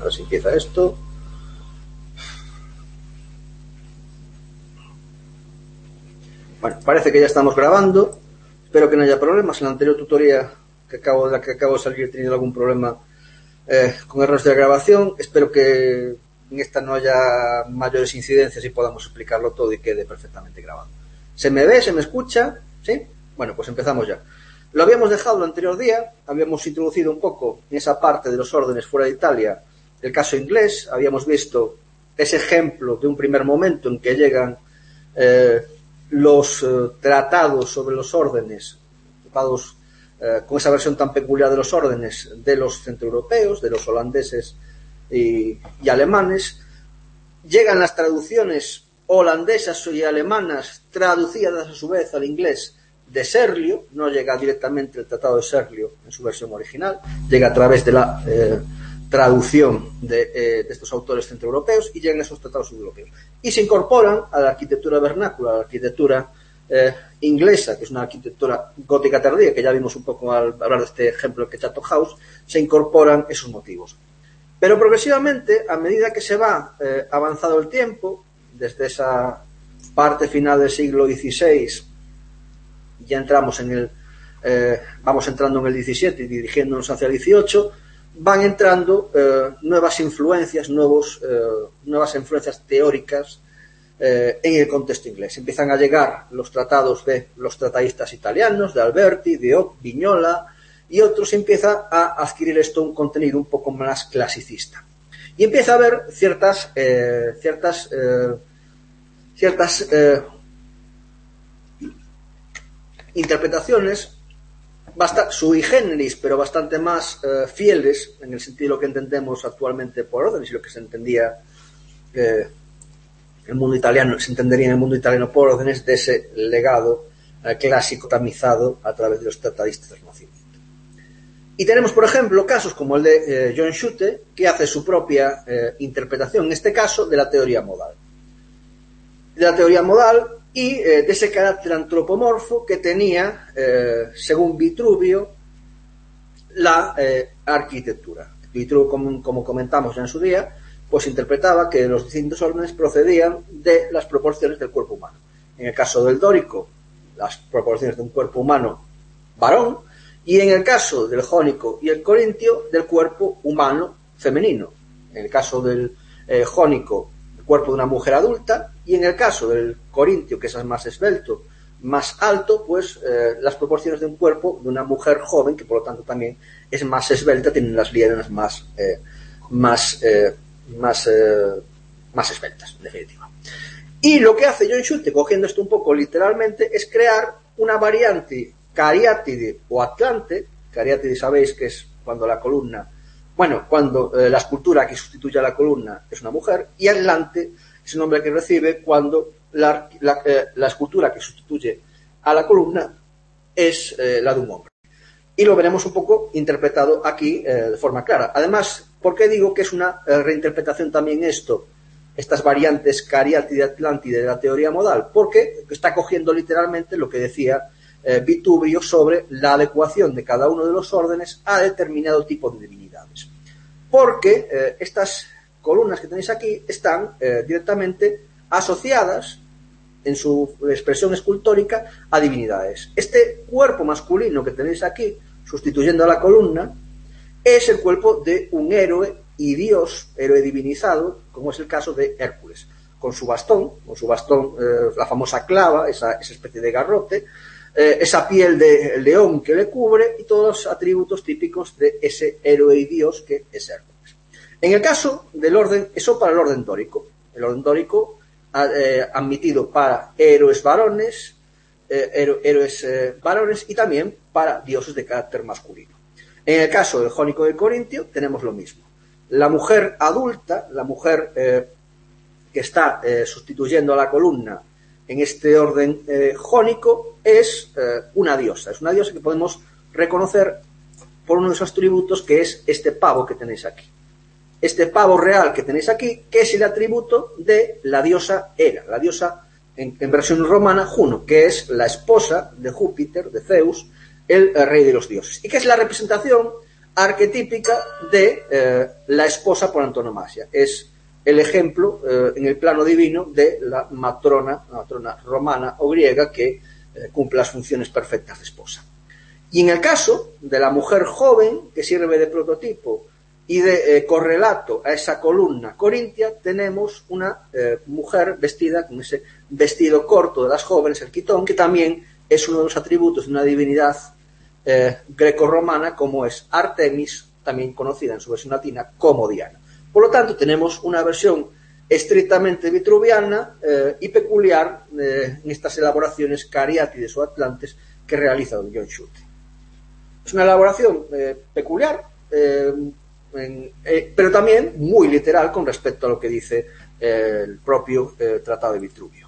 ver si empieza esto. Bueno, parece que ya estamos grabando. Espero que no haya problemas. En la anterior tutoría que acabo de salir he tenido algún problema con errores de grabación. Espero que en esta no haya mayores incidencias y podamos explicarlo todo y quede perfectamente grabado. ¿Se me ve? ¿Se me escucha? ¿Sí? Bueno, pues empezamos ya. Lo habíamos dejado el anterior día, habíamos introducido un poco en esa parte de los órdenes fuera de Italia el caso inglés, habíamos visto ese ejemplo de un primer momento en que llegan los tratados sobre los órdenes, tratados con esa versión tan peculiar de los órdenes de los centroeuropeos, de los holandeses y alemanes. Llegan las traducciones holandesas y alemanas traducidas a su vez al inglés de Serlio, no llega directamente el tratado de Serlio en su versión original, llega a través de la traducción de estos autores centroeuropeos y llegan esos tratados europeos y se incorporan a la arquitectura vernácula, a la arquitectura inglesa, que es una arquitectura gótica tardía, que ya vimos un poco al hablar de este ejemplo que Chatham House, se incorporan esos motivos. Pero progresivamente, a medida que se va avanzado el tiempo, desde esa parte final del siglo XVI, ya entramos vamos entrando en el XVII y dirigiéndonos hacia el XVIII, van entrando nuevas influencias, nuevas influencias teóricas en el contexto inglés. Empiezan a llegar los tratados de los tratadistas italianos, de Alberti, de Vignola, y otros. Empieza a adquirir esto un contenido un poco más clasicista. Y empieza a haber ciertas interpretaciones sui generis, pero bastante más fieles, en el sentido de lo que entendemos actualmente por órdenes y lo que se entendía el mundo italiano, se entendería en el mundo italiano por órdenes, de ese legado clásico tamizado a través de los tratadistas del Renacimiento. Y tenemos, por ejemplo, casos como el de John Schutte, que hace su propia interpretación, en este caso, de la teoría modal. Y de ese carácter antropomorfo que tenía, según Vitruvio, la arquitectura. Vitruvio, como comentamos ya en su día, pues interpretaba que los distintos órdenes procedían de las proporciones del cuerpo humano. En el caso del dórico, las proporciones de un cuerpo humano varón, y en el caso del jónico y el corintio, del cuerpo humano femenino. En el caso del jónico, el cuerpo de una mujer adulta, y en el caso del corintio, que es más esbelto, más alto, pues las proporciones de un cuerpo de una mujer joven, que por lo tanto también es más esbelta, tienen las lienas más esbeltas, en definitiva. Y lo que hace John Schutte, cogiendo esto un poco literalmente, es crear una variante cariátide o atlante. Cariátide sabéis que es cuando la columna, cuando la escultura que sustituye a la columna es una mujer, y atlante es el nombre que recibe cuando la escultura que sustituye a la columna es la de un hombre. Y lo veremos un poco interpretado aquí de forma clara. Además, ¿por qué digo que es una reinterpretación también estas variantes cariátide y atlantide de la teoría modal? Porque está cogiendo literalmente lo que decía Vitruvio sobre la adecuación de cada uno de los órdenes a determinado tipo de divinidades. Porque estas columnas que tenéis aquí están directamente asociadas en su expresión escultórica a divinidades. Este cuerpo masculino que tenéis aquí, sustituyendo a la columna, es el cuerpo de un héroe y dios, héroe divinizado, como es el caso de Hércules, con su bastón, la famosa clava, esa especie de garrote, esa piel de león que le cubre y todos los atributos típicos de ese héroe y dios que es Hércules. En el caso del orden, eso para el orden dórico. El orden dórico admitido para héroes varones y también para dioses de carácter masculino. En el caso del jónico y del corintio tenemos lo mismo. La mujer adulta, la mujer que está sustituyendo a la columna en este orden jónico, es una diosa. Es una diosa que podemos reconocer por uno de esos atributos, que es este pavo que tenéis aquí. Este pavo real que tenéis aquí, que es el atributo de la diosa Hera, la diosa en versión romana Juno, que es la esposa de Júpiter, de Zeus, el rey de los dioses, y que es la representación arquetípica de la esposa por antonomasia. Es el ejemplo en el plano divino de la matrona romana o griega que cumple las funciones perfectas de esposa. Y en el caso de la mujer joven, que sirve de prototipo y de correlato a esa columna corintia, tenemos una mujer vestida con ese vestido corto de las jóvenes, el quitón, que también es uno de los atributos de una divinidad grecorromana como es Artemis, también conocida en su versión latina como Diana. Por lo tanto, tenemos una versión estrictamente vitruviana y peculiar en estas elaboraciones cariátides o atlantes que realiza don John Schutte. Es una elaboración peculiar, pero también muy literal con respecto a lo que dice el propio Tratado de Vitruvio.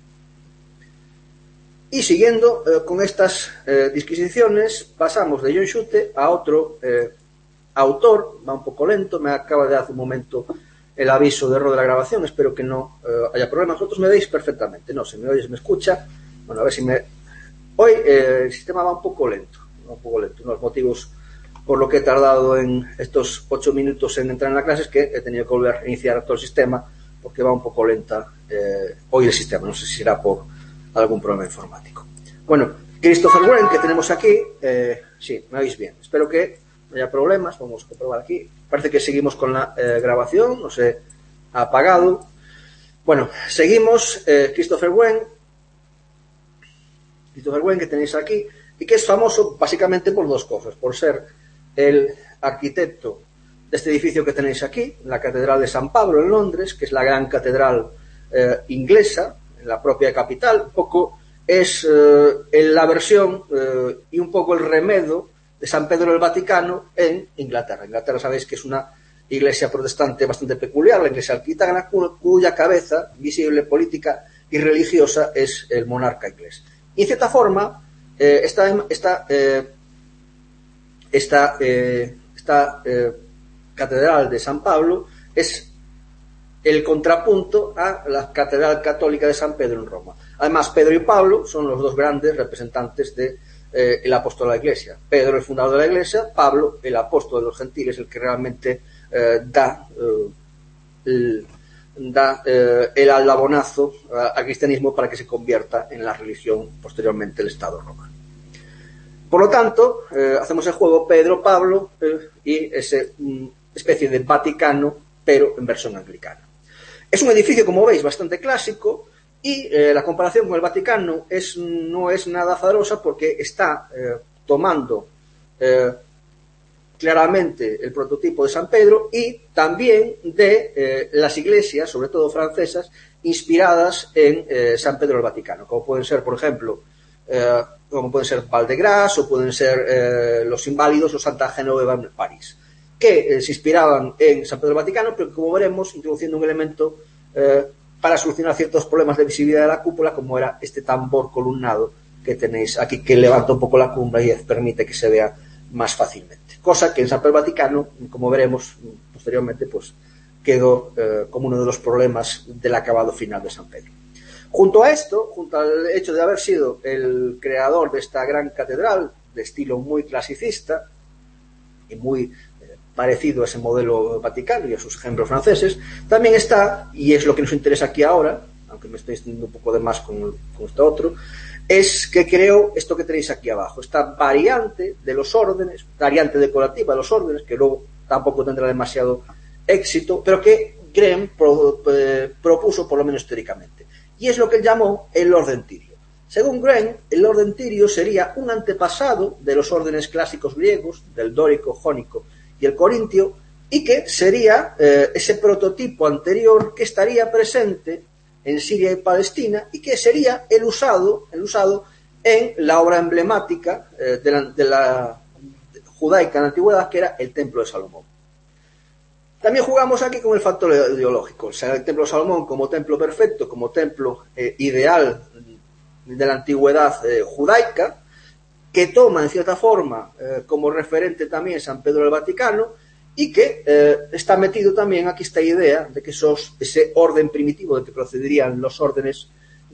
Y siguiendo con estas disquisiciones, pasamos de John Schutte a otro autor, va un poco lento, me acaba de dar hace un momento el aviso de error de la grabación, espero que no haya problemas. Vosotros me veis perfectamente, no, se me oye, se me escucha. Bueno, a ver si me... Hoy el sistema va un poco lento, Los motivos por lo que he tardado en estos 8 minutos en entrar en la clase es que he tenido que volver a iniciar todo el sistema porque va un poco lenta hoy el sistema, no sé si será por algún problema informático. Bueno, Christopher Wren, que tenemos aquí, sí, me oís bien, espero que no haya problemas, vamos a comprobar aquí. Parece que seguimos con la grabación, no sé, ha apagado. Bueno, seguimos, Christopher Wren, que tenéis aquí, y que es famoso básicamente por dos cosas, por ser el arquitecto de este edificio que tenéis aquí, la Catedral de San Pablo en Londres, que es la gran catedral inglesa, en la propia capital. Un poco es la versión y un poco el remedo de San Pedro del Vaticano en Inglaterra. Inglaterra sabéis que es una iglesia protestante bastante peculiar, la iglesia alquitana, cuya cabeza visible, política y religiosa es el monarca inglés. Y en cierta forma, esta catedral de San Pablo es el contrapunto a la catedral católica de San Pedro en Roma. Además, Pedro y Pablo son los dos grandes representantes de el apóstol de la Iglesia. Pedro, el fundador de la Iglesia; Pablo, el apóstol de los gentiles, el que realmente da el aldabonazo al cristianismo para que se convierta en la religión posteriormente el Estado romano. Por lo tanto, hacemos el juego Pedro-Pablo y esa especie de Vaticano, pero en versión anglicana. Es un edificio, como veis, bastante clásico, y la comparación con el Vaticano no es nada azarosa porque está tomando claramente el prototipo de San Pedro y también de las iglesias, sobre todo francesas, inspiradas en San Pedro del Vaticano, como pueden ser, por ejemplo, Val de Grâce, o pueden ser los Inválidos o Santa Genoveva en París, que se inspiraban en San Pedro del Vaticano, pero que, como veremos, introduciendo un elemento para solucionar ciertos problemas de visibilidad de la cúpula, como era este tambor columnado que tenéis aquí, que levanta un poco la cumbre y permite que se vea más fácilmente. Cosa que en San Pedro del Vaticano, como veremos posteriormente, pues quedó como uno de los problemas del acabado final de San Pedro. Junto a esto, junto al hecho de haber sido el creador de esta gran catedral, de estilo muy clasicista y muy parecido a ese modelo vaticano y a sus ejemplos franceses, también está, y es lo que nos interesa aquí ahora, aunque me estoy extendiendo un poco de más con esto otro, es que creó esto que tenéis aquí abajo, esta variante de los órdenes, variante decorativa de los órdenes, que luego tampoco tendrá demasiado éxito, pero que Graham propuso, por lo menos teóricamente. Y es lo que él llamó el orden tirio. Según Graham, el orden tirio sería un antepasado de los órdenes clásicos griegos, del dórico, jónico y el corintio, y que sería ese prototipo anterior que estaría presente en Siria y Palestina, y que sería el usado en la obra emblemática de la judaica en la antigüedad, que era el Templo de Salomón. También jugamos aquí con el factor ideológico, o sea, el Templo de Salomón como templo perfecto, como templo ideal de la antigüedad judaica, que toma en cierta forma como referente también San Pedro del Vaticano, y que está metido también aquí esta idea de que ese orden primitivo del que procederían los órdenes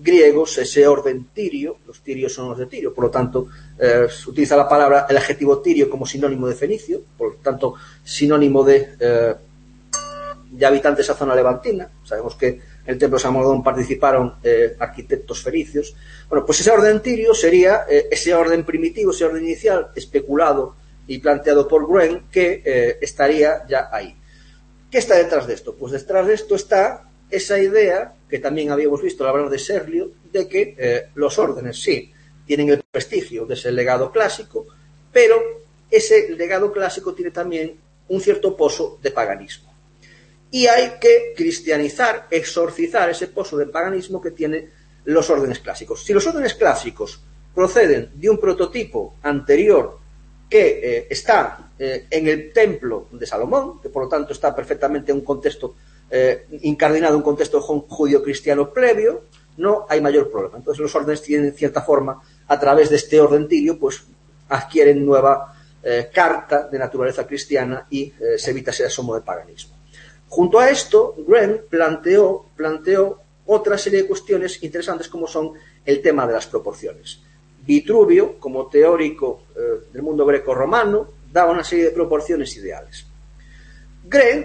griegos ese orden tirio. Los tirios son los de Tirio, por lo tanto se utiliza el adjetivo tirio como sinónimo de fenicio, por lo tanto sinónimo de habitantes de esa zona levantina. Sabemos que en el templo de Salomón participaron arquitectos fenicios. Bueno, pues ese orden tirio sería ese orden primitivo, ese orden inicial, especulado y planteado por Gruen, que estaría ya ahí. ¿Qué está detrás de esto? Pues detrás de esto está esa idea, que también habíamos visto al hablar de Serlio, de que los órdenes sí tienen el prestigio de ese legado clásico, pero ese legado clásico tiene también un cierto pozo de paganismo. Y hay que cristianizar, exorcizar ese pozo de paganismo que tiene los órdenes clásicos. Si los órdenes clásicos proceden de un prototipo anterior que está en el templo de Salomón, que por lo tanto está perfectamente en un contexto incardinado, un contexto judío-cristiano previo, no hay mayor problema. Entonces los órdenes tienen, en cierta forma, a través de este orden tirio, pues adquieren nueva carta de naturaleza cristiana y se evita ese asomo de paganismo. Junto a esto, Gruen planteó otra serie de cuestiones interesantes, como son el tema de las proporciones. Vitruvio, como teórico del mundo greco-romano, daba una serie de proporciones ideales. Gruen,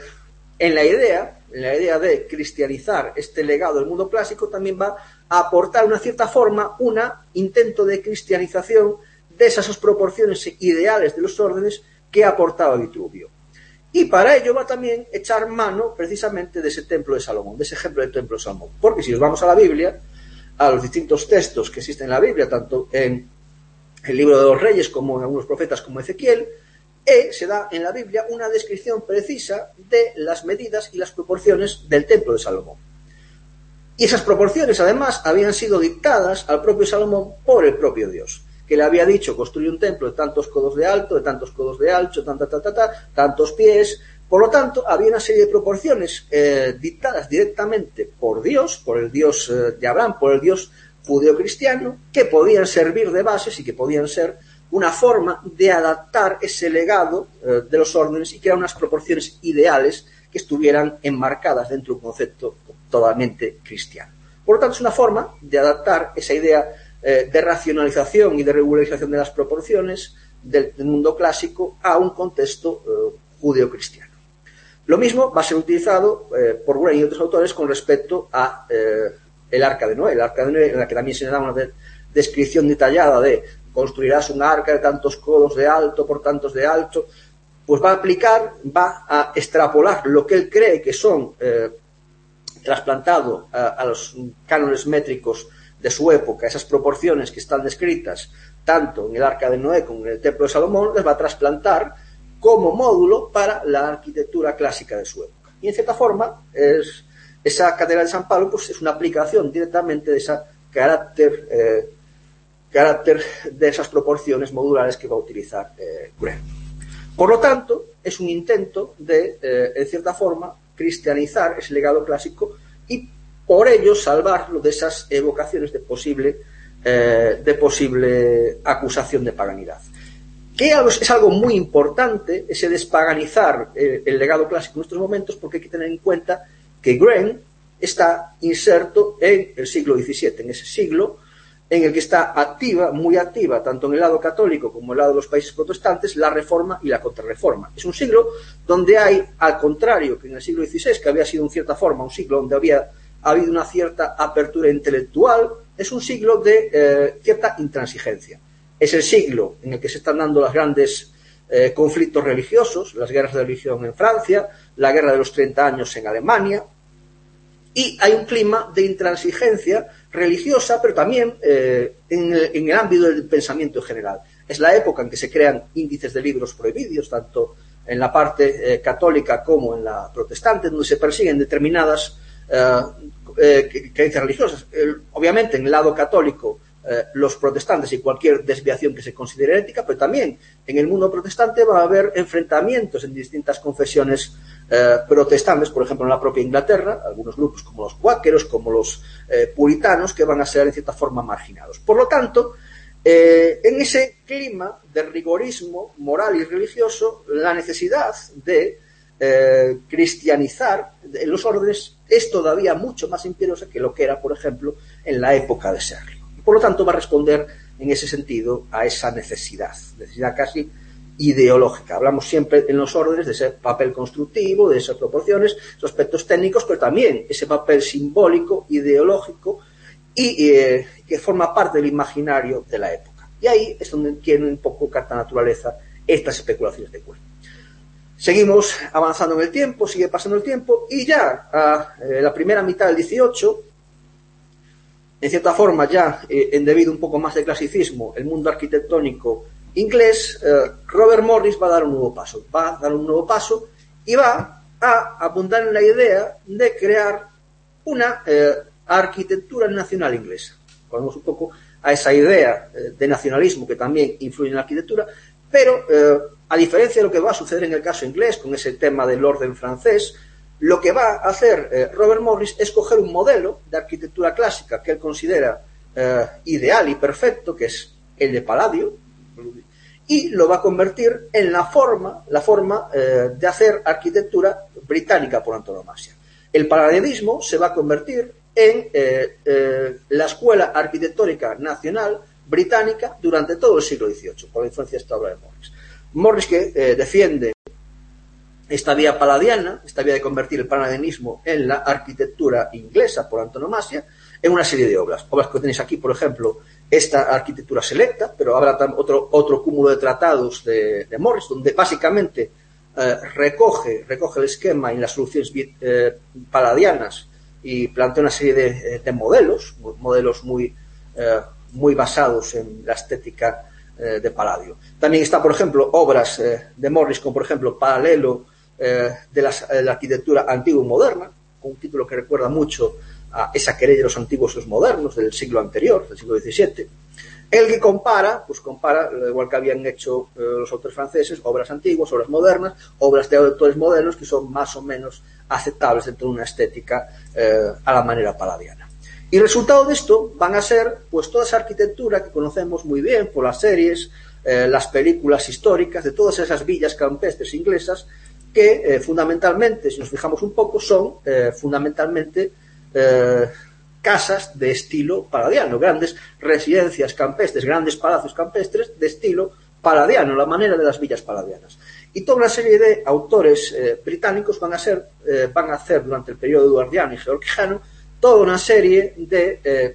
en la idea de cristianizar este legado del mundo clásico, también va a aportar, de una cierta forma, un intento de cristianización de esas proporciones ideales de los órdenes que aportaba Vitruvio. Y para ello va también a echar mano precisamente de ese templo de Salomón, de ese ejemplo del templo de Salomón. Porque si nos vamos a la Biblia, a los distintos textos que existen en la Biblia, tanto en el libro de los Reyes como en algunos profetas como Ezequiel, se da en la Biblia una descripción precisa de las medidas y las proporciones del templo de Salomón. Y esas proporciones, además, habían sido dictadas al propio Salomón por el propio Dios, que le había dicho: construye un templo de tantos codos de alto, de tantos codos de ancho, tantos pies. Por lo tanto, había una serie de proporciones dictadas directamente por Dios, por el Dios de Abraham, por el Dios judeocristiano, que podían servir de bases y que podían ser una forma de adaptar ese legado de los órdenes y crear unas proporciones ideales que estuvieran enmarcadas dentro de un concepto totalmente cristiano. Por lo tanto, es una forma de adaptar esa idea de racionalización y de regularización de las proporciones del mundo clásico a un contexto judeo-cristiano. Lo mismo va a ser utilizado por Gruen y otros autores con respecto a el Arca de Noé. El Arca de Noé, en la que también se le da una descripción detallada de construirás un arca de tantos codos de alto por tantos de alto, pues va a extrapolar lo que él cree que son trasplantado a los cánones métricos de su época, esas proporciones que están descritas tanto en el Arca de Noé como en el Templo de Salomón, les va a trasplantar como módulo para la arquitectura clásica de su época. Y en cierta forma, esa Catedral de San Pablo pues, es una aplicación directamente de ese carácter de esas proporciones modulares que va a utilizar Gruen. Por lo tanto, es un intento de, en cierta forma, cristianizar ese legado clásico y por ello salvarlo de esas evocaciones de posible acusación de paganidad. Que es algo muy importante, ese despaganizar el legado clásico en nuestros momentos, porque hay que tener en cuenta que Gruen está inserto en el siglo XVII, en ese siglo en el que está muy activa, tanto en el lado católico como en el lado de los países protestantes, la reforma y la contrarreforma. Es un siglo donde hay, al contrario que en el siglo XVI, que había sido en cierta forma un siglo donde había habido una cierta apertura intelectual, es un siglo de cierta intransigencia. Es el siglo en el que se están dando los grandes conflictos religiosos, las guerras de religión en Francia, la guerra de los 30 años en Alemania, y hay un clima de intransigencia religiosa, pero también en el ámbito del pensamiento en general. Es la época en que se crean índices de libros prohibidos, tanto en la parte católica como en la protestante, donde se persiguen determinadas creencias religiosas. Obviamente, en el lado católico, los protestantes y cualquier desviación que se considere ética, pero también en el mundo protestante va a haber enfrentamientos en distintas confesiones protestantes, por ejemplo en la propia Inglaterra, algunos grupos como los cuáqueros, como los puritanos, que van a ser en cierta forma marginados. Por lo tanto, en ese clima de rigorismo moral y religioso, la necesidad de cristianizar los órdenes es todavía mucho más imperiosa que lo que era, por ejemplo, en la época de serlo. Por lo tanto, va a responder en ese sentido a esa necesidad casi ideológica. Hablamos siempre en los órdenes de ese papel constructivo, de esas proporciones, esos aspectos técnicos, pero también ese papel simbólico, ideológico y que forma parte del imaginario de la época. Y ahí es donde tiene un poco carta naturaleza estas especulaciones de Kuhn. Seguimos avanzando en el tiempo, sigue pasando el tiempo, y ya a la primera mitad del 18, en cierta forma ya debido un poco más de clasicismo, el mundo arquitectónico inglés, Robert Morris va a dar un nuevo paso, y va a apuntar en la idea de crear una arquitectura nacional inglesa. Volvemos un poco a esa idea de nacionalismo que también influye en la arquitectura, pero a diferencia de lo que va a suceder en el caso inglés, con ese tema del orden francés, lo que va a hacer Robert Morris es coger un modelo de arquitectura clásica que él considera ideal y perfecto, que es el de Palladio, y lo va a convertir en la forma de hacer arquitectura británica por antonomasia. El palladianismo se va a convertir en la escuela arquitectónica nacional británica durante todo el siglo XVIII, por la influencia de esta obra de Morris. Morris que defiende esta vía palladiana, esta vía de convertir el palladianismo en la arquitectura inglesa por antonomasia, en una serie de obras que tenéis aquí, por ejemplo, esta arquitectura selecta, pero habrá otro cúmulo de tratados de Morris, donde básicamente recoge el esquema y las soluciones palladianas y plantea una serie de modelos muy basados en la estética de Palladio. También está, por ejemplo, obras de Morris, como por ejemplo Paralelo de la arquitectura antigua y moderna, con un título que recuerda mucho a esa querella de los antiguos y los modernos del siglo anterior, del siglo XVII, el que compara, igual que habían hecho los autores franceses, obras antiguas, obras modernas, obras de autores modernos que son más o menos aceptables dentro de una estética a la manera palladiana. Y el resultado de esto van a ser pues toda esa arquitectura que conocemos muy bien por las series, las películas históricas, de todas esas villas campestres inglesas que fundamentalmente, si nos fijamos un poco, son fundamentalmente casas de estilo palladiano, grandes residencias campestres, grandes palacios campestres de estilo palladiano, la manera de las villas palladianas. Y toda una serie de autores británicos van a hacer durante el periodo eduardiano y georgiano toda una serie de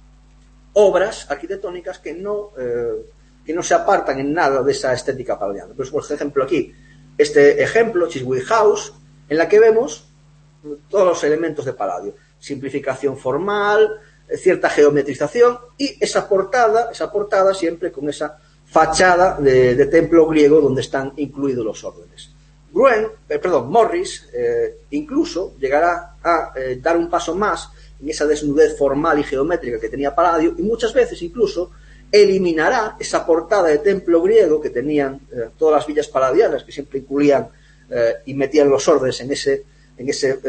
obras arquitectónicas que no se apartan en nada de esa estética palladiana. Pues, por ejemplo, aquí, este ejemplo, Chiswick House, en la que vemos todos los elementos de Palladio. Simplificación formal, cierta geometrización y esa portada siempre con esa fachada de templo griego donde están incluidos los órdenes. Morris incluso llegará a dar un paso más en esa desnudez formal y geométrica que tenía Palladio y muchas veces incluso eliminará esa portada de templo griego que tenían todas las villas palladianas, que siempre incluían y metían los órdenes en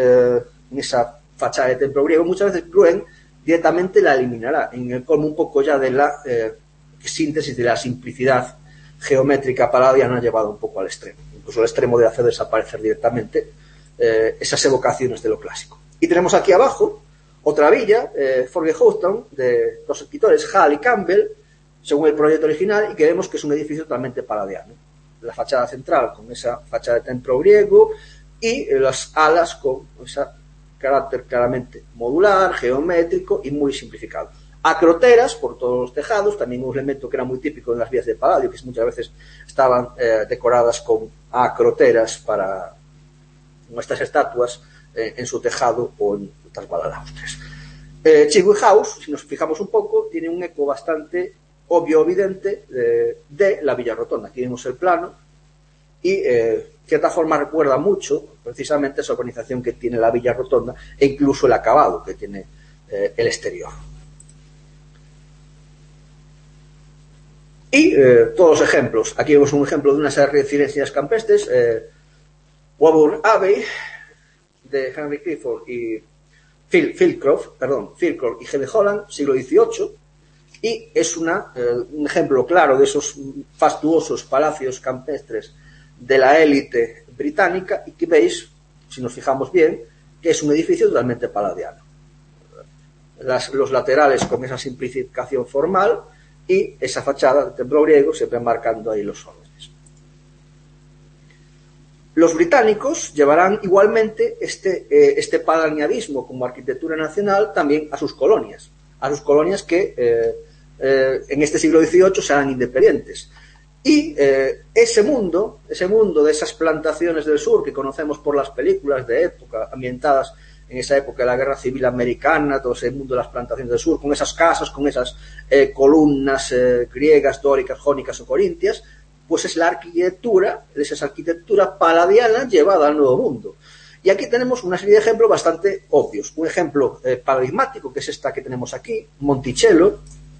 esa fachada de templo griego. Muchas veces Gruen directamente la eliminará, en el colmo un poco ya de la síntesis de la simplicidad geométrica palladiana llevado un poco al extremo, incluso al extremo de hacer desaparecer directamente esas evocaciones de lo clásico. Y tenemos aquí abajo otra villa, Forget Houghton, de los escritores Hall y Campbell, según el proyecto original, y que vemos que es un edificio totalmente palladiano. La fachada central con esa fachada de templo griego y las alas con ese carácter claramente modular, geométrico y muy simplificado. Acroteras por todos los tejados, también un elemento que era muy típico en las vías de Palladio, que muchas veces estaban decoradas con acroteras con estas estatuas en su tejado o en otras balalaustres. Chiswick House, si nos fijamos un poco, tiene un eco bastante obvio, evidente, de la Villa Rotonda. Aquí vemos el plano y de cierta forma recuerda mucho precisamente esa organización que tiene la Villa Rotonda e incluso el acabado que tiene el exterior. Y todos los ejemplos. Aquí vemos un ejemplo de unas residencias campestres, Warburg Abbey, de Henry Clifford y Philcroft y G. de Holland, siglo XVIII, y es un ejemplo claro de esos fastuosos palacios campestres de la élite británica y que veis, si nos fijamos bien, que es un edificio totalmente palladiano. los laterales con esa simplificación formal y esa fachada de templo griego siempre marcando ahí los órdenes. Los británicos llevarán igualmente este palladianismo como arquitectura nacional también a sus colonias que en este siglo XVIII serán independientes. Y ese mundo de esas plantaciones del sur que conocemos por las películas de época, ambientadas en esa época de la Guerra Civil Americana, todo ese mundo de las plantaciones del sur, con esas casas, con esas columnas griegas, dóricas, jónicas o corintias, pues es la arquitectura, es esa arquitectura palladiana llevada al Nuevo Mundo. Y aquí tenemos una serie de ejemplos bastante obvios. Un ejemplo paradigmático, que es esta que tenemos aquí, Monticello,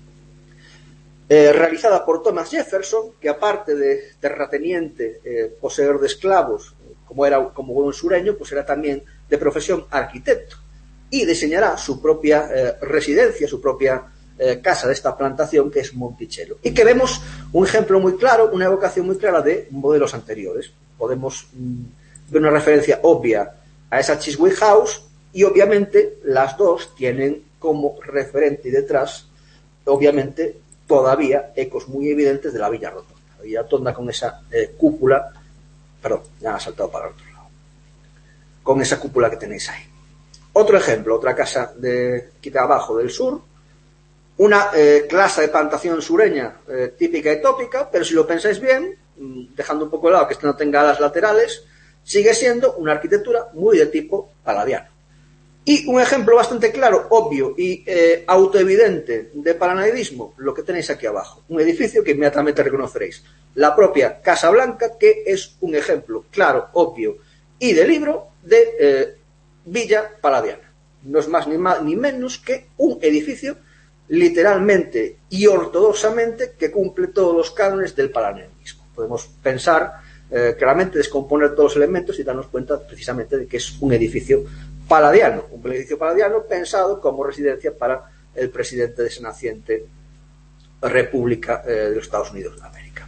realizada por Thomas Jefferson, que aparte de terrateniente, poseedor de esclavos, como buen sureño, pues era también de profesión arquitecto, y diseñará su propia residencia, su propia casa de esta plantación, que es Monticello. Y que vemos un ejemplo muy claro, una evocación muy clara de modelos anteriores. Podemos ver una referencia obvia a esa Chiswick House, y obviamente las dos tienen como referente y detrás, obviamente, todavía ecos muy evidentes de la Villa Rotonda. La Villa Rotonda con esa cúpula, perdón, ya ha saltado para el otro lado, con esa cúpula que tenéis ahí. Otro ejemplo, otra casa de aquí de abajo del sur, una clase de plantación sureña típica y tópica, pero si lo pensáis bien, dejando un poco de lado que este no tenga alas laterales, sigue siendo una arquitectura muy de tipo palladiano. Y un ejemplo bastante claro, obvio y autoevidente de palladianismo, lo que tenéis aquí abajo. Un edificio que inmediatamente reconoceréis. La propia Casa Blanca, que es un ejemplo claro, obvio y de libro de villa palladiana. No es más ni menos que un edificio literalmente y ortodoxamente que cumple todos los cánones del palladianismo. Podemos pensar, claramente descomponer todos los elementos y darnos cuenta precisamente de que es un edificio palladiano pensado como residencia para el presidente de esa naciente República de los Estados Unidos de América.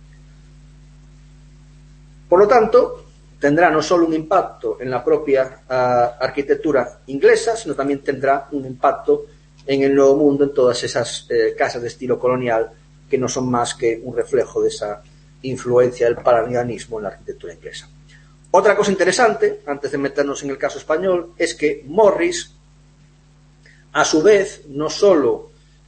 Por lo tanto, tendrá no solo un impacto en la propia arquitectura inglesa, sino también tendrá un impacto en el Nuevo Mundo, en todas esas casas de estilo colonial que no son más que un reflejo de esa influencia del palladianismo en la arquitectura inglesa. Otra cosa interesante, antes de meternos en el caso español, es que Morris, a su vez, no solo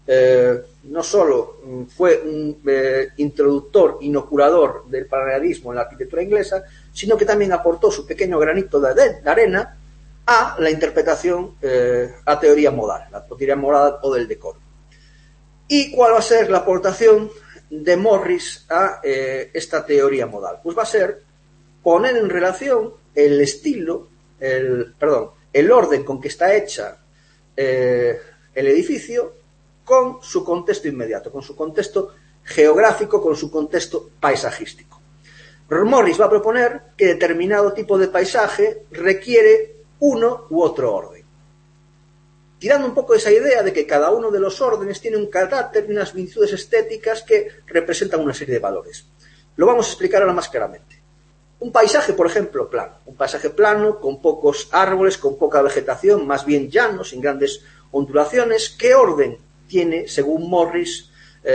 fue un introductor, inoculador del palladianismo en la arquitectura inglesa, sino que también aportó su pequeño granito de arena a la interpretación, a teoría modal, la teoría moral o del decoro. ¿Y cuál va a ser la aportación de Morris a esta teoría modal? Pues va a ser poner en relación el estilo, el orden con que está hecha el edificio con su contexto inmediato, con su contexto geográfico, con su contexto paisajístico. Morris va a proponer que determinado tipo de paisaje requiere uno u otro orden, tirando un poco de esa idea de que cada uno de los órdenes tiene un carácter y unas virtudes estéticas que representan una serie de valores. Lo vamos a explicar ahora más claramente. Un paisaje, por ejemplo, plano. Un paisaje plano, con pocos árboles, con poca vegetación, más bien llano, sin grandes ondulaciones. ¿Qué orden tiene, según Morris,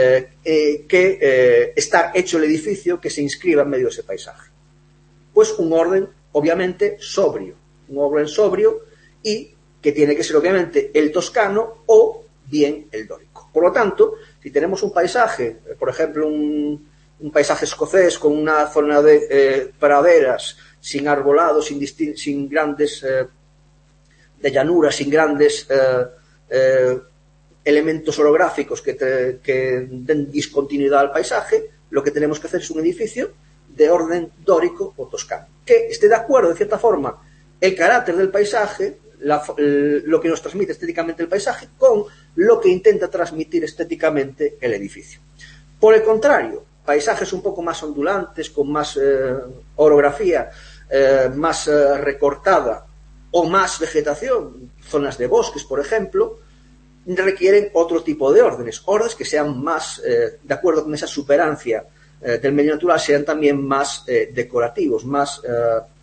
que estar hecho el edificio que se inscriba en medio de ese paisaje? Pues un orden, obviamente, sobrio. Un orden sobrio y que tiene que ser, obviamente, el toscano o bien el dórico. Por lo tanto, si tenemos un paisaje, por ejemplo, un paisaje escocés con una zona de praderas, sin arbolado, sin grandes de llanura, sin grandes elementos orográficos que den discontinuidad al paisaje, lo que tenemos que hacer es un edificio de orden dórico o toscano, que esté de acuerdo, de cierta forma, el carácter del paisaje, lo que nos transmite estéticamente el paisaje, con lo que intenta transmitir estéticamente el edificio. Por el contrario, paisajes un poco más ondulantes, con más orografía, más recortada o más vegetación, zonas de bosques, por ejemplo, requieren otro tipo de órdenes que sean más, de acuerdo con esa superancia del medio natural, sean también más decorativos, más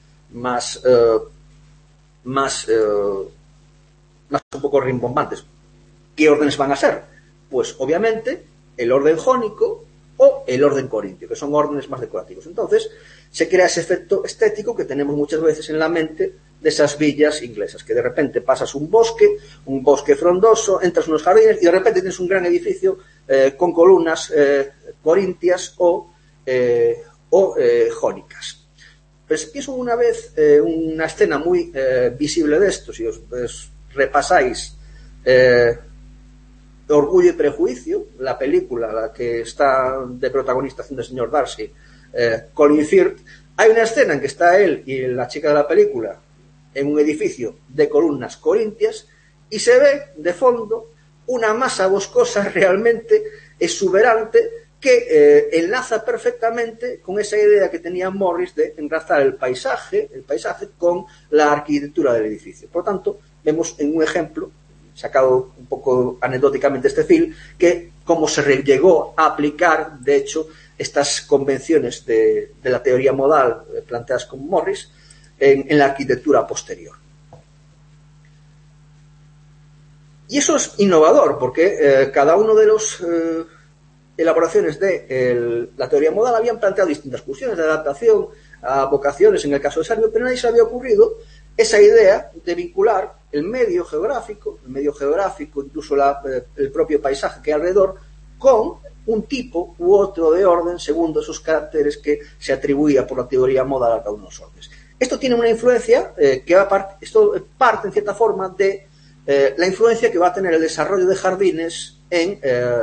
un poco rimbombantes. ¿Qué órdenes van a ser? Pues obviamente el orden jónico o el orden corintio, que son órdenes más decorativos. Entonces se crea ese efecto estético que tenemos muchas veces en la mente de esas villas inglesas, que de repente pasas un bosque frondoso, entras en unos jardines y de repente tienes un gran edificio con columnas corintias o jónicas. Pues pienso una vez una escena muy visible de esto, si os repasáis Orgullo y Prejuicio, la película, la que está de protagonista haciendo el señor Darcy, Colin Firth. Hay una escena en que está él y la chica de la película en un edificio de columnas corintias y se ve de fondo una masa boscosa realmente exuberante que enlaza perfectamente con esa idea que tenía Morris de enlazar el paisaje con la arquitectura del edificio. Por lo tanto, vemos en un ejemplo sacado un poco anecdóticamente este film, que cómo se llegó a aplicar, de hecho, estas convenciones de la teoría modal planteadas con Morris en la arquitectura posterior. Y eso es innovador, porque cada uno de los elaboraciones de la teoría modal habían planteado distintas cuestiones de adaptación a vocaciones, en el caso de Sarnio, pero nadie se había ocurrido esa idea de vincular el medio geográfico, incluso el propio paisaje que hay alrededor, con un tipo u otro de orden según esos caracteres que se atribuía por la teoría modal a cada uno de los órdenes. Esto tiene una influencia esto parte en cierta forma de la influencia que va a tener el desarrollo de jardines en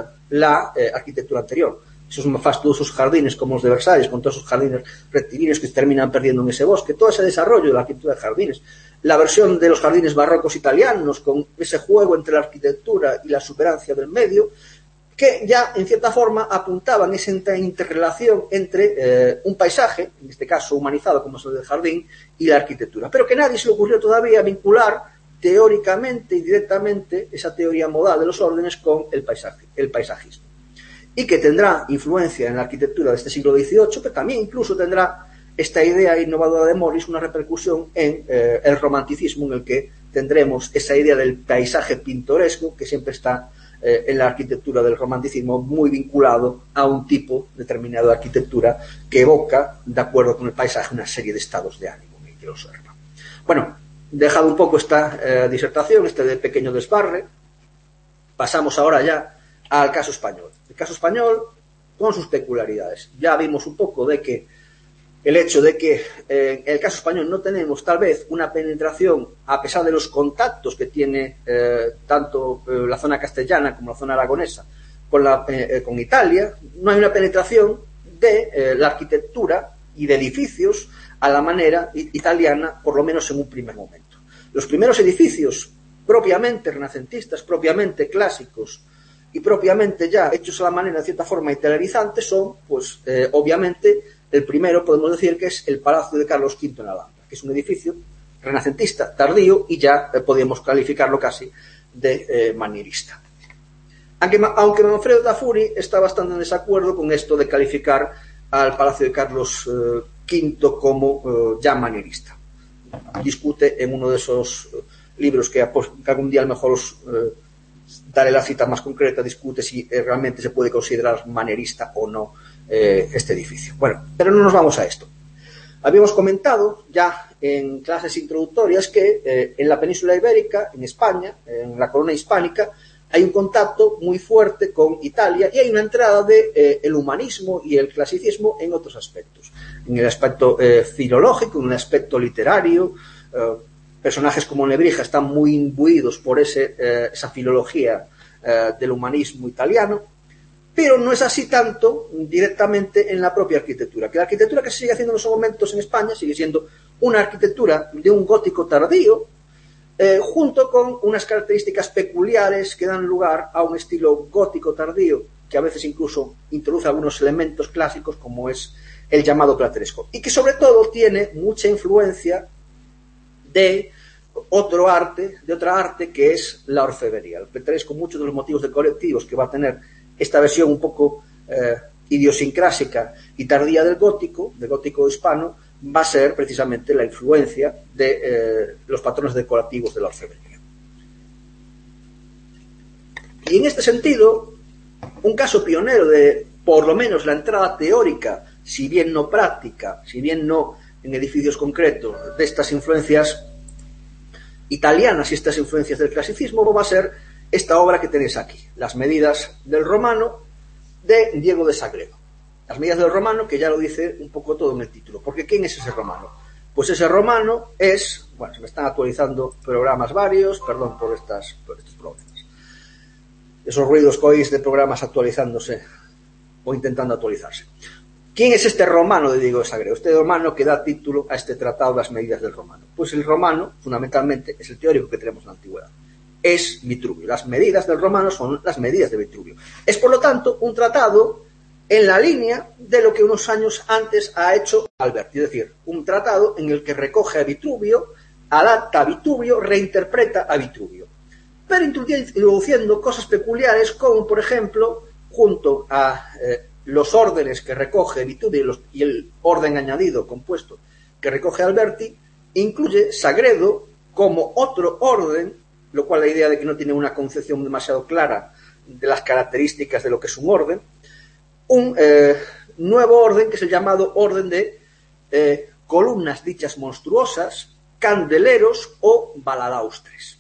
la arquitectura anterior. Esos majestuosos jardines como los de Versalles, con todos esos jardines rectilíneos que se terminan perdiendo en ese bosque, todo ese desarrollo de la arquitectura de jardines, la versión de los jardines barrocos italianos con ese juego entre la arquitectura y la superancia del medio, que ya en cierta forma apuntaban esa interrelación entre un paisaje, en este caso humanizado como es el del jardín, y la arquitectura, pero que nadie se le ocurrió todavía vincular teóricamente y directamente esa teoría modal de los órdenes con el paisajismo. Y que tendrá influencia en la arquitectura de este siglo XVIII, pero también incluso tendrá esta idea innovadora de Morris una repercusión en el romanticismo, en el que tendremos esa idea del paisaje pintoresco que siempre está en la arquitectura del romanticismo muy vinculado a un tipo determinado de arquitectura que evoca, de acuerdo con el paisaje, una serie de estados de ánimo que lo observa. Bueno, dejado un poco esta disertación, este pequeño desbarre, pasamos ahora ya al caso español. El caso español con sus peculiaridades. Ya vimos un poco de que el hecho de que en el caso español no tenemos tal vez una penetración, a pesar de los contactos que tiene tanto la zona castellana como la zona aragonesa con Italia, no hay una penetración de la arquitectura y de edificios a la manera italiana, por lo menos en un primer momento. Los primeros edificios propiamente renacentistas, propiamente clásicos y propiamente ya hechos a la manera de cierta forma italianizante son, pues obviamente, el primero podemos decir que es el Palacio de Carlos V en Alhambra, que es un edificio renacentista tardío y ya podemos calificarlo casi de manierista. Aunque Manfredo Tafuri está bastante en desacuerdo con esto de calificar al Palacio de Carlos V como ya manierista. Discute en uno de esos libros que algún día a lo mejor os daré la cita más concreta, discute si realmente se puede considerar manierista o no este edificio. Bueno, pero no nos vamos a esto. Habíamos comentado ya en clases introductorias que en la península ibérica, en España, en la corona hispánica, hay un contacto muy fuerte con Italia y hay una entrada de el humanismo y el clasicismo en otros aspectos. En el aspecto filológico, en el aspecto literario, personajes como Nebrija están muy imbuidos por esa filología del humanismo italiano, pero no es así tanto directamente en la propia arquitectura, que la arquitectura que se sigue haciendo en esos momentos en España sigue siendo una arquitectura de un gótico tardío, junto con unas características peculiares que dan lugar a un estilo gótico tardío, que a veces incluso introduce algunos elementos clásicos como es el llamado plateresco, y que sobre todo tiene mucha influencia de otra arte que es la orfebrería. El plateresco, muchos de los motivos decorativos que va a tener esta versión un poco idiosincrásica y tardía del gótico hispano, va a ser precisamente la influencia de los patrones decorativos de la orfebrería. Y en este sentido, un caso pionero de, por lo menos, la entrada teórica, si bien no práctica, si bien no en edificios concretos, de estas influencias italianas y estas influencias del clasicismo, va a ser esta obra que tenéis aquí, Las medidas del romano, de Diego de Sagredo. Las medidas del romano, que ya lo dice un poco todo en el título. Porque ¿quién es ese romano? Pues ese romano es, bueno, se me están actualizando programas varios, perdón por estos problemas. Esos ruidos que oís de programas actualizándose o intentando actualizarse. ¿Quién es este romano de Diego de Sagredo? Este romano que da título a este tratado, Las medidas del romano. Pues el romano, fundamentalmente, es el teórico que tenemos en la antigüedad. Es Vitruvio. Las medidas del romano son las medidas de Vitruvio. Es, por lo tanto, un tratado en la línea de lo que unos años antes ha hecho Alberti. Es decir, un tratado en el que recoge a Vitruvio, adapta a Vitruvio, reinterpreta a Vitruvio. Pero introduciendo cosas peculiares como, por ejemplo, junto a los órdenes que recoge Vitruvio y el orden añadido, compuesto, que recoge Alberti, incluye Sagredo como otro orden, lo cual la idea de que no tiene una concepción demasiado clara de las características de lo que es un orden, un nuevo orden que es el llamado orden de columnas dichas monstruosas, candeleros o baladaustres.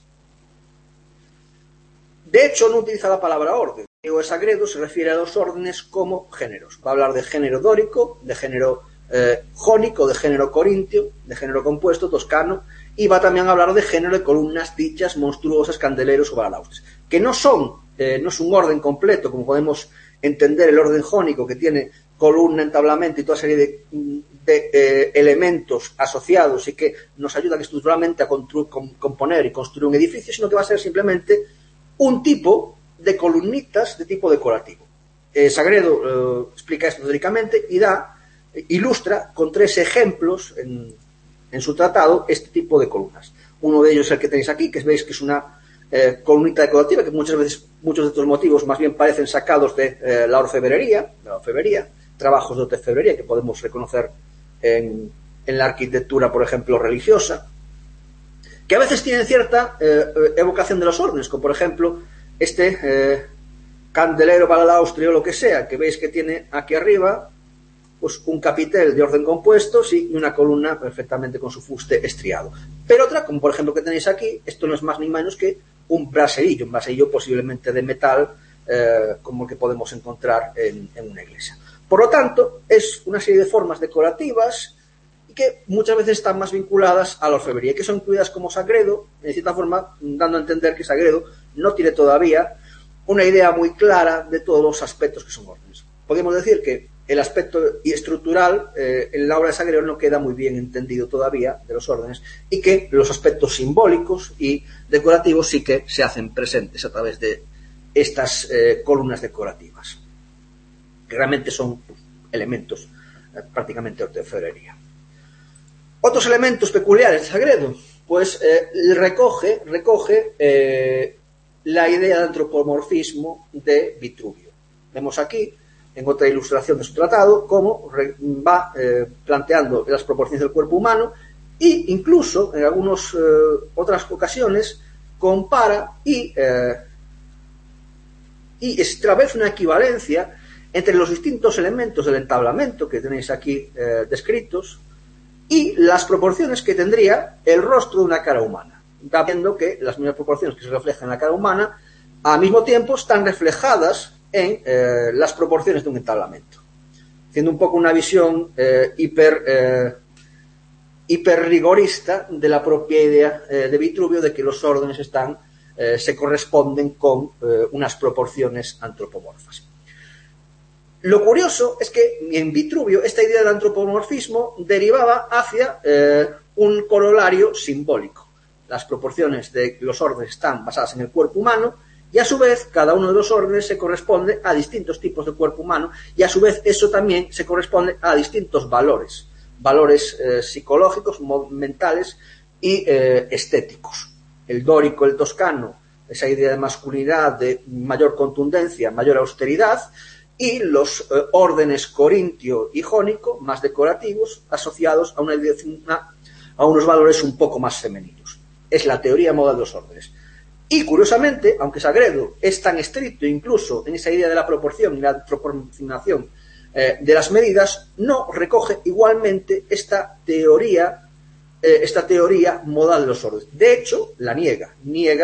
De hecho, no utiliza la palabra orden. Diego de Sagredo se refiere a los órdenes como géneros. Va a hablar de género dórico, de género jónico, de género corintio, de género compuesto, toscano, y va también a hablar de género de columnas dichas monstruosas, candeleros o baladaustres, que no es un orden completo, como podemos entender el orden jónico, que tiene columna, entablamento y toda serie de elementos asociados y que nos ayudan estructuralmente a componer y construir un edificio, sino que va a ser simplemente un tipo de columnitas de tipo decorativo. Sagredo explica esto teóricamente y ilustra con 3 ejemplos en su tratado este tipo de columnas. Uno de ellos es el que tenéis aquí, que veis que es una columnita decorativa, que muchas veces muchos de estos motivos más bien parecen sacados de la orfebrería, trabajos de orfebrería que podemos reconocer en la arquitectura, por ejemplo, religiosa, que a veces tienen cierta evocación de los órdenes, como por ejemplo este candelero, baladaustre o lo que sea, que veis que tiene aquí arriba pues un capitel de orden compuesto, sí, y una columna perfectamente con su fuste estriado. Pero otra, como por ejemplo que tenéis aquí, esto no es más ni menos que un braserillo posiblemente de metal, como el que podemos encontrar en una iglesia. Por lo tanto, es una serie de formas decorativas que muchas veces están más vinculadas a la orfebrería, y que son incluidas como Sagredo, en cierta forma, dando a entender que Sagredo no tiene todavía una idea muy clara de todos los aspectos que son órdenes. Podemos decir que el aspecto estructural en la obra de Sagredo no queda muy bien entendido todavía de los órdenes, y que los aspectos simbólicos y decorativos sí que se hacen presentes a través de estas columnas decorativas, que realmente son elementos prácticamente de orfebrería. Otros elementos peculiares de Sagredo, pues recoge la idea de antropomorfismo de Vitruvio. Vemos aquí, en otra ilustración de su tratado, cómo va planteando las proporciones del cuerpo humano e incluso en algunas otras ocasiones compara y establece una equivalencia entre los distintos elementos del entablamento que tenéis aquí descritos y las proporciones que tendría el rostro de una cara humana. Está viendo que las mismas proporciones que se reflejan en la cara humana al mismo tiempo están reflejadas en las proporciones de un entablamento, haciendo un poco una visión hiper rigorista de la propia idea de Vitruvio de que los órdenes se corresponden con unas proporciones antropomorfas. Lo curioso es que en Vitruvio esta idea del antropomorfismo derivaba hacia un corolario simbólico. Las proporciones de los órdenes están basadas en el cuerpo humano y a su vez cada uno de los órdenes se corresponde a distintos tipos de cuerpo humano y a su vez eso también se corresponde a distintos valores psicológicos, mentales y estéticos. El dórico, el toscano, esa idea de masculinidad, de mayor contundencia, mayor austeridad, y los órdenes corintio y jónico, más decorativos, asociados a unos valores un poco más femeninos. Es la teoría modal de los órdenes. Y, curiosamente, aunque Sagredo es tan estricto incluso en esa idea de la proporción y la proporcionación de las medidas, no recoge igualmente esta teoría modal de los órdenes. De hecho, la niega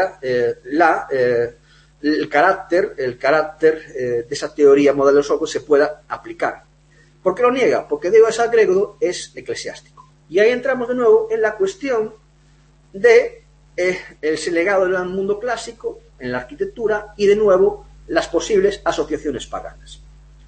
el carácter de esa teoría modal de los órdenes se pueda aplicar. ¿Por qué lo niega? Porque Diego de Sagredo es eclesiástico. Y ahí entramos de nuevo en la cuestión de ese legado del mundo clásico en la arquitectura y, de nuevo, las posibles asociaciones paganas.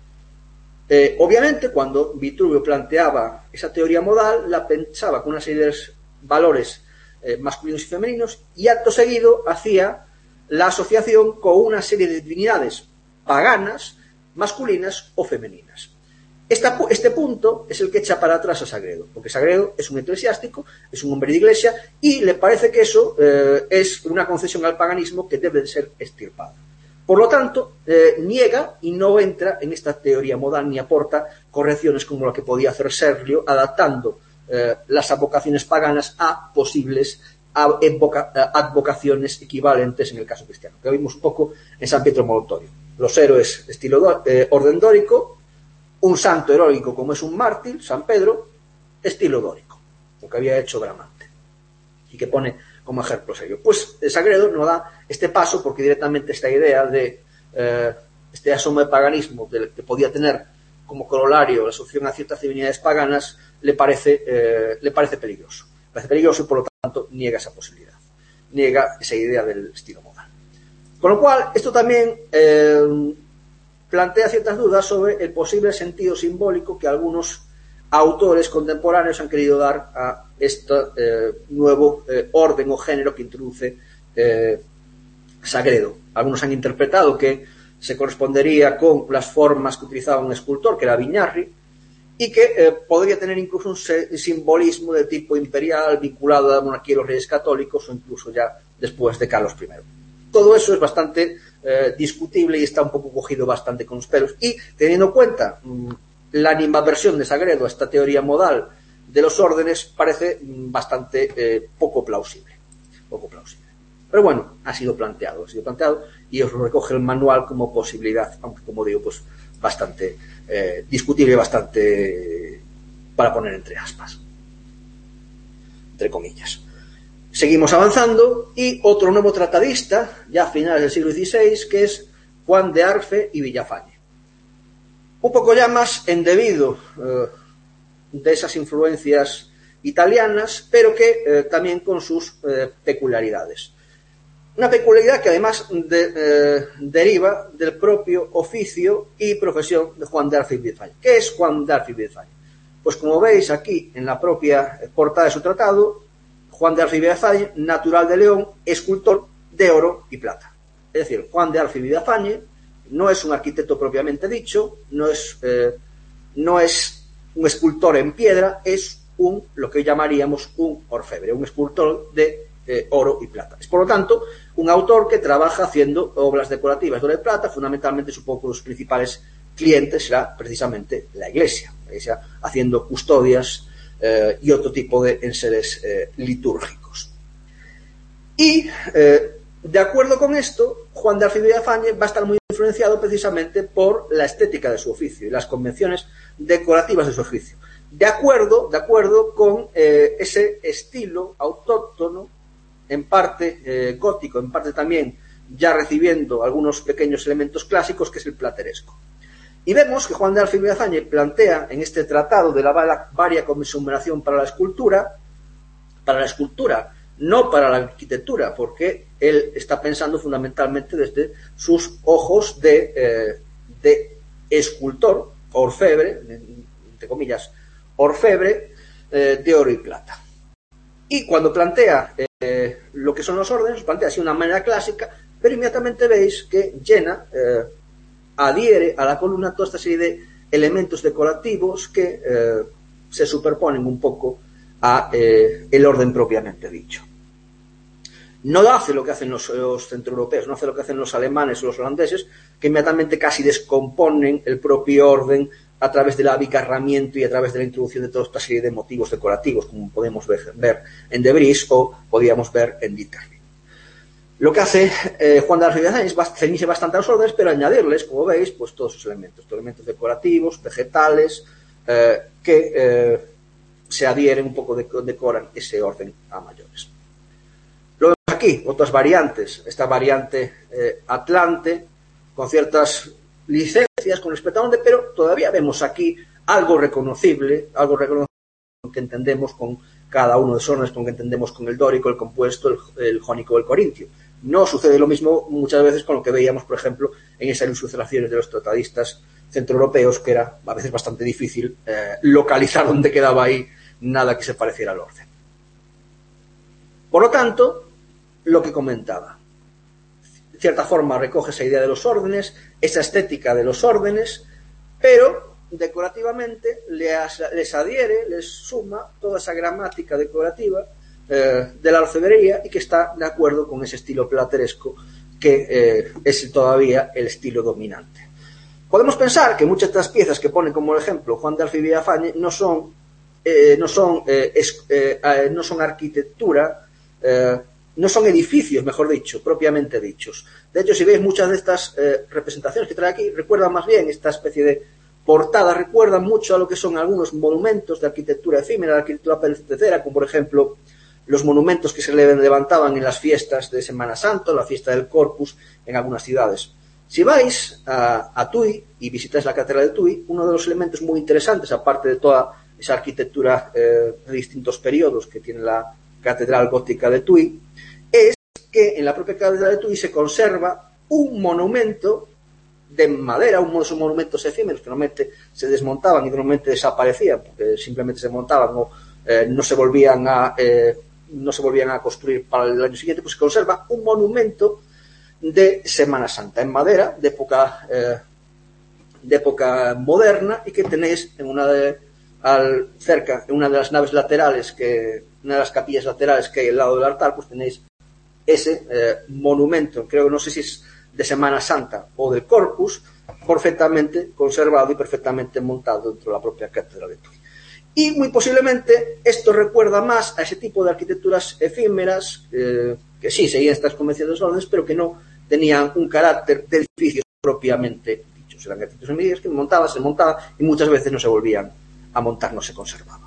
Obviamente, cuando Vitruvio planteaba esa teoría modal, la pensaba con una serie de valores masculinos y femeninos, y acto seguido hacía la asociación con una serie de divinidades paganas, masculinas o femeninas. Este punto es el que echa para atrás a Sagredo, porque Sagredo es un eclesiástico, es un hombre de iglesia, y le parece que eso es una concesión al paganismo que debe de ser extirpada. Por lo tanto, niega y no entra en esta teoría modal ni aporta correcciones como la que podía hacer Serlio, adaptando las advocaciones paganas a posibles advocaciones equivalentes en el caso cristiano, que vimos un poco en San Pietro Molotorio. Los héroes estilo orden dórico, un santo heroico como es un mártir, San Pedro, estilo dórico, lo que había hecho Bramante, y que pone como ejemplo serio. Pues Sagredo no da este paso porque directamente esta idea de este asomo de paganismo que podía tener como corolario la asociación a ciertas divinidades paganas le parece peligroso. Le parece peligroso y por lo tanto niega esa posibilidad, niega esa idea del estilo modal. Con lo cual, esto también plantea ciertas dudas sobre el posible sentido simbólico que algunos autores contemporáneos han querido dar a este nuevo orden o género que introduce Sagredo. Algunos han interpretado que se correspondería con las formas que utilizaba un escultor, que era Viñarri, y que podría tener incluso un simbolismo de tipo imperial vinculado a la monarquía y los reyes católicos, o incluso ya después de Carlos I. Todo eso es bastante discutible y está un poco cogido bastante con los pelos. Y teniendo en cuenta la animadversión de Sagredo a esta teoría modal de los órdenes, parece bastante poco plausible. Pero bueno, ha sido planteado y os lo recoge el manual como posibilidad, aunque como digo, pues bastante discutible, bastante para poner entre aspas, entre comillas. Seguimos avanzando y otro nuevo tratadista, ya a finales del siglo XVI, que es Juan de Arfe y Villafañe. Un poco ya más endebido de esas influencias italianas, pero que también con sus peculiaridades. Una peculiaridad que además deriva del propio oficio y profesión de Juan de Arfe y Villafañe. ¿Qué es Juan de Arfe y Villafañe? Pues como veis aquí en la propia portada de su tratado, Juan de Arfe y Villafañe, natural de León, escultor de oro y plata. Es decir, Juan de Arfe y Villafañe no es un arquitecto propiamente dicho, no es un escultor en piedra, es lo que llamaríamos un orfebre, un escultor de oro y plata. Es, por lo tanto, un autor que trabaja haciendo obras decorativas de oro y plata. Fundamentalmente, supongo que los principales clientes será precisamente la Iglesia haciendo custodias y otro tipo de enseres litúrgicos. Y, de acuerdo con esto, Juan de Arfe y Villafañe va a estar muy influenciado precisamente por la estética de su oficio y las convenciones decorativas de su oficio. De acuerdo con ese estilo autóctono, en parte gótico, en parte también ya recibiendo algunos pequeños elementos clásicos, que es el plateresco. Y vemos que Juan de Arfe y Villafañe plantea en este tratado de la varia conmemoración para la escultura, no para la arquitectura, porque él está pensando fundamentalmente desde sus ojos de escultor, orfebre, entre comillas, orfebre de oro y plata. Y cuando plantea lo que son los órdenes, plantea así de una manera clásica, pero inmediatamente veis que llena, adhiere a la columna toda esta serie de elementos decorativos que se superponen un poco a el orden propiamente dicho. No hace lo que hacen los centroeuropeos, no hace lo que hacen los alemanes o los holandeses, que inmediatamente casi descomponen el propio orden a través del abigarramiento y a través de la introducción de toda esta serie de motivos decorativos, como podemos ver en Debris o podíamos ver en Dieterle. Lo que hace Juan de Arce Villafañe es ceñirse bastante a los órdenes, pero añadirles, como veis, pues todos sus elementos decorativos, vegetales, que se adhieren un poco, decoran ese orden a mayores. Luego aquí, otras variantes. Esta variante Atlante, con ciertas licencias con respecto a donde, pero todavía vemos aquí algo reconocible que entendemos con cada uno de esos órdenes, con que entendemos con el dórico, el compuesto, el jónico o el corintio. No sucede lo mismo muchas veces con lo que veíamos, por ejemplo, en esas ilustraciones de los tratadistas centroeuropeos, que era a veces bastante difícil localizar dónde quedaba ahí nada que se pareciera al orden. Por lo tanto, lo que comentaba, de cierta forma recoge esa idea de los órdenes, esa estética de los órdenes, pero decorativamente les adhiere, les suma toda esa gramática decorativa de la orfebrería y que está de acuerdo con ese estilo plateresco que es todavía el estilo dominante. Podemos pensar que muchas de estas piezas que pone como ejemplo Juan de Arce Villafañe no son arquitectura, no son edificios, mejor dicho, propiamente dichos. De hecho, si veis muchas de estas representaciones que trae aquí, recuerdan más bien esta especie de portada, recuerdan mucho a lo que son algunos monumentos de arquitectura efímera, de arquitectura perecedera, como por ejemplo los monumentos que se levantaban en las fiestas de Semana Santa, la fiesta del Corpus en algunas ciudades. Si vais a Tui y visitáis la catedral de Tui, uno de los elementos muy interesantes, aparte de toda esa arquitectura de distintos periodos que tiene la catedral gótica de Tui, es que en la propia catedral de Tui se conserva un monumento de madera, uno de esos monumentos efímeros que normalmente se desmontaban y normalmente desaparecían porque simplemente se montaban o no se volvían a construir para el año siguiente. Pues se conserva un monumento de Semana Santa en madera de época moderna y que tenéis en una de las naves laterales, una de las capillas laterales que hay al lado del altar, pues tenéis ese monumento, creo que no sé si es de Semana Santa o del Corpus, perfectamente conservado y perfectamente montado dentro de la propia catedral de Tui. Y muy posiblemente esto recuerda más a ese tipo de arquitecturas efímeras que sí seguían estas convenciones de órdenes, pero que no tenían un carácter de edificios propiamente dichos. Eran arquitecturas medidas que se montaban y muchas veces no se volvían a montar, no se conservaban.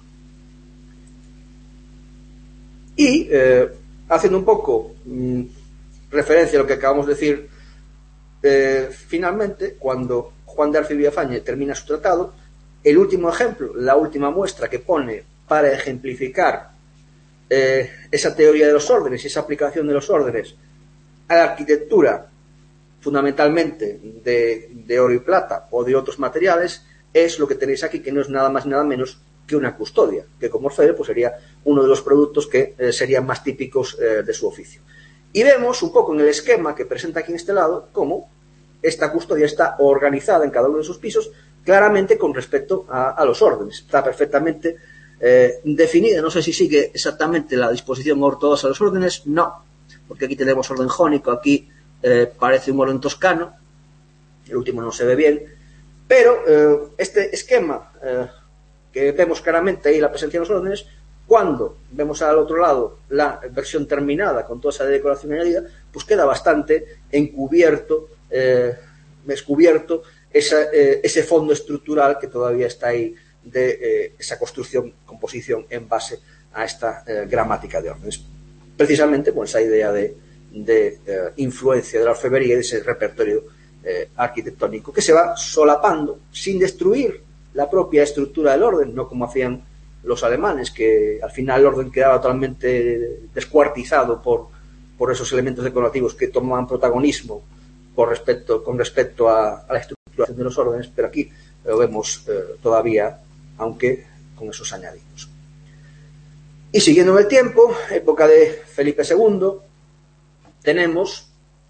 Y haciendo un poco referencia a lo que acabamos de decir, finalmente, cuando Juan de Arce Villafañe termina su tratado, el último ejemplo, la última muestra que pone para ejemplificar esa teoría de los órdenes y esa aplicación de los órdenes a la arquitectura, fundamentalmente de oro y plata o de otros materiales, es lo que tenéis aquí, que no es nada más nada menos que una custodia, que como orfebre pues sería uno de los productos que serían más típicos de su oficio. Y vemos un poco en el esquema que presenta aquí en este lado cómo esta custodia está organizada en cada uno de sus pisos claramente con respecto a los órdenes. Está perfectamente definida. No sé si sigue exactamente la disposición ortodoxa de los órdenes. No, porque aquí tenemos orden jónico, aquí parece un orden toscano, el último no se ve bien, pero este esquema que vemos claramente ahí la presencia de los órdenes, cuando vemos al otro lado la versión terminada con toda esa decoración añadida, pues queda bastante encubierto, descubierto ese fondo estructural que todavía está ahí de esa composición en base a esta gramática de órdenes. Precisamente con esa idea de influencia de la orfebrería y de ese repertorio arquitectónico que se va solapando sin destruir la propia estructura del orden, no como hacían los alemanes, que al final el orden quedaba totalmente descuartizado por esos elementos decorativos que tomaban protagonismo con respecto a la estructuración de los órdenes, pero aquí lo vemos todavía, aunque con esos añadidos. Y siguiendo en el tiempo, época de Felipe II, tenemos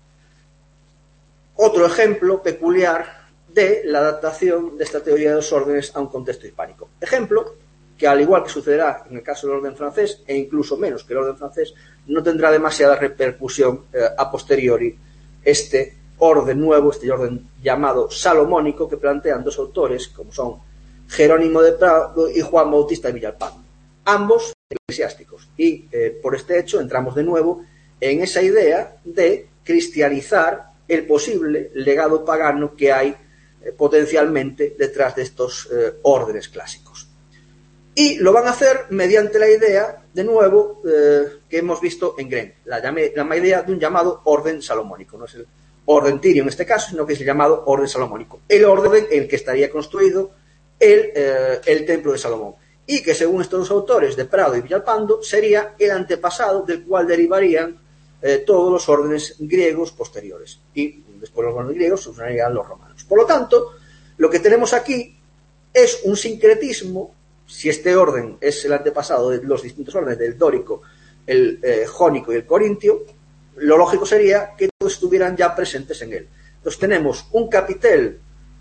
otro ejemplo peculiar de la adaptación de esta teoría de los órdenes a un contexto hispánico. Ejemplo que, al igual que sucederá en el caso del orden francés, e incluso menos que el orden francés, no tendrá demasiada repercusión a posteriori este orden nuevo, este orden llamado salomónico, que plantean dos autores, como son Jerónimo de Prado y Juan Bautista de Villalpando, ambos eclesiásticos. Y por este hecho entramos de nuevo en esa idea de cristianizar el posible legado pagano que hay potencialmente detrás de estos órdenes clásicos. Y lo van a hacer mediante la idea, de nuevo, que hemos visto en Gren, la idea de un llamado orden salomónico. No es el orden tirio en este caso, sino que es el llamado orden salomónico. El orden en el que estaría construido el templo de Salomón. Y que, según estos autores de Prado y Villalpando, sería el antepasado del cual derivarían todos los órdenes griegos posteriores. Y después los órdenes griegos se usarían los romanos. Por lo tanto, lo que tenemos aquí es un sincretismo. Si este orden es el antepasado de los distintos órdenes del dórico, el jónico y el corintio, lo lógico sería que todos estuvieran ya presentes en él. Entonces tenemos un capitel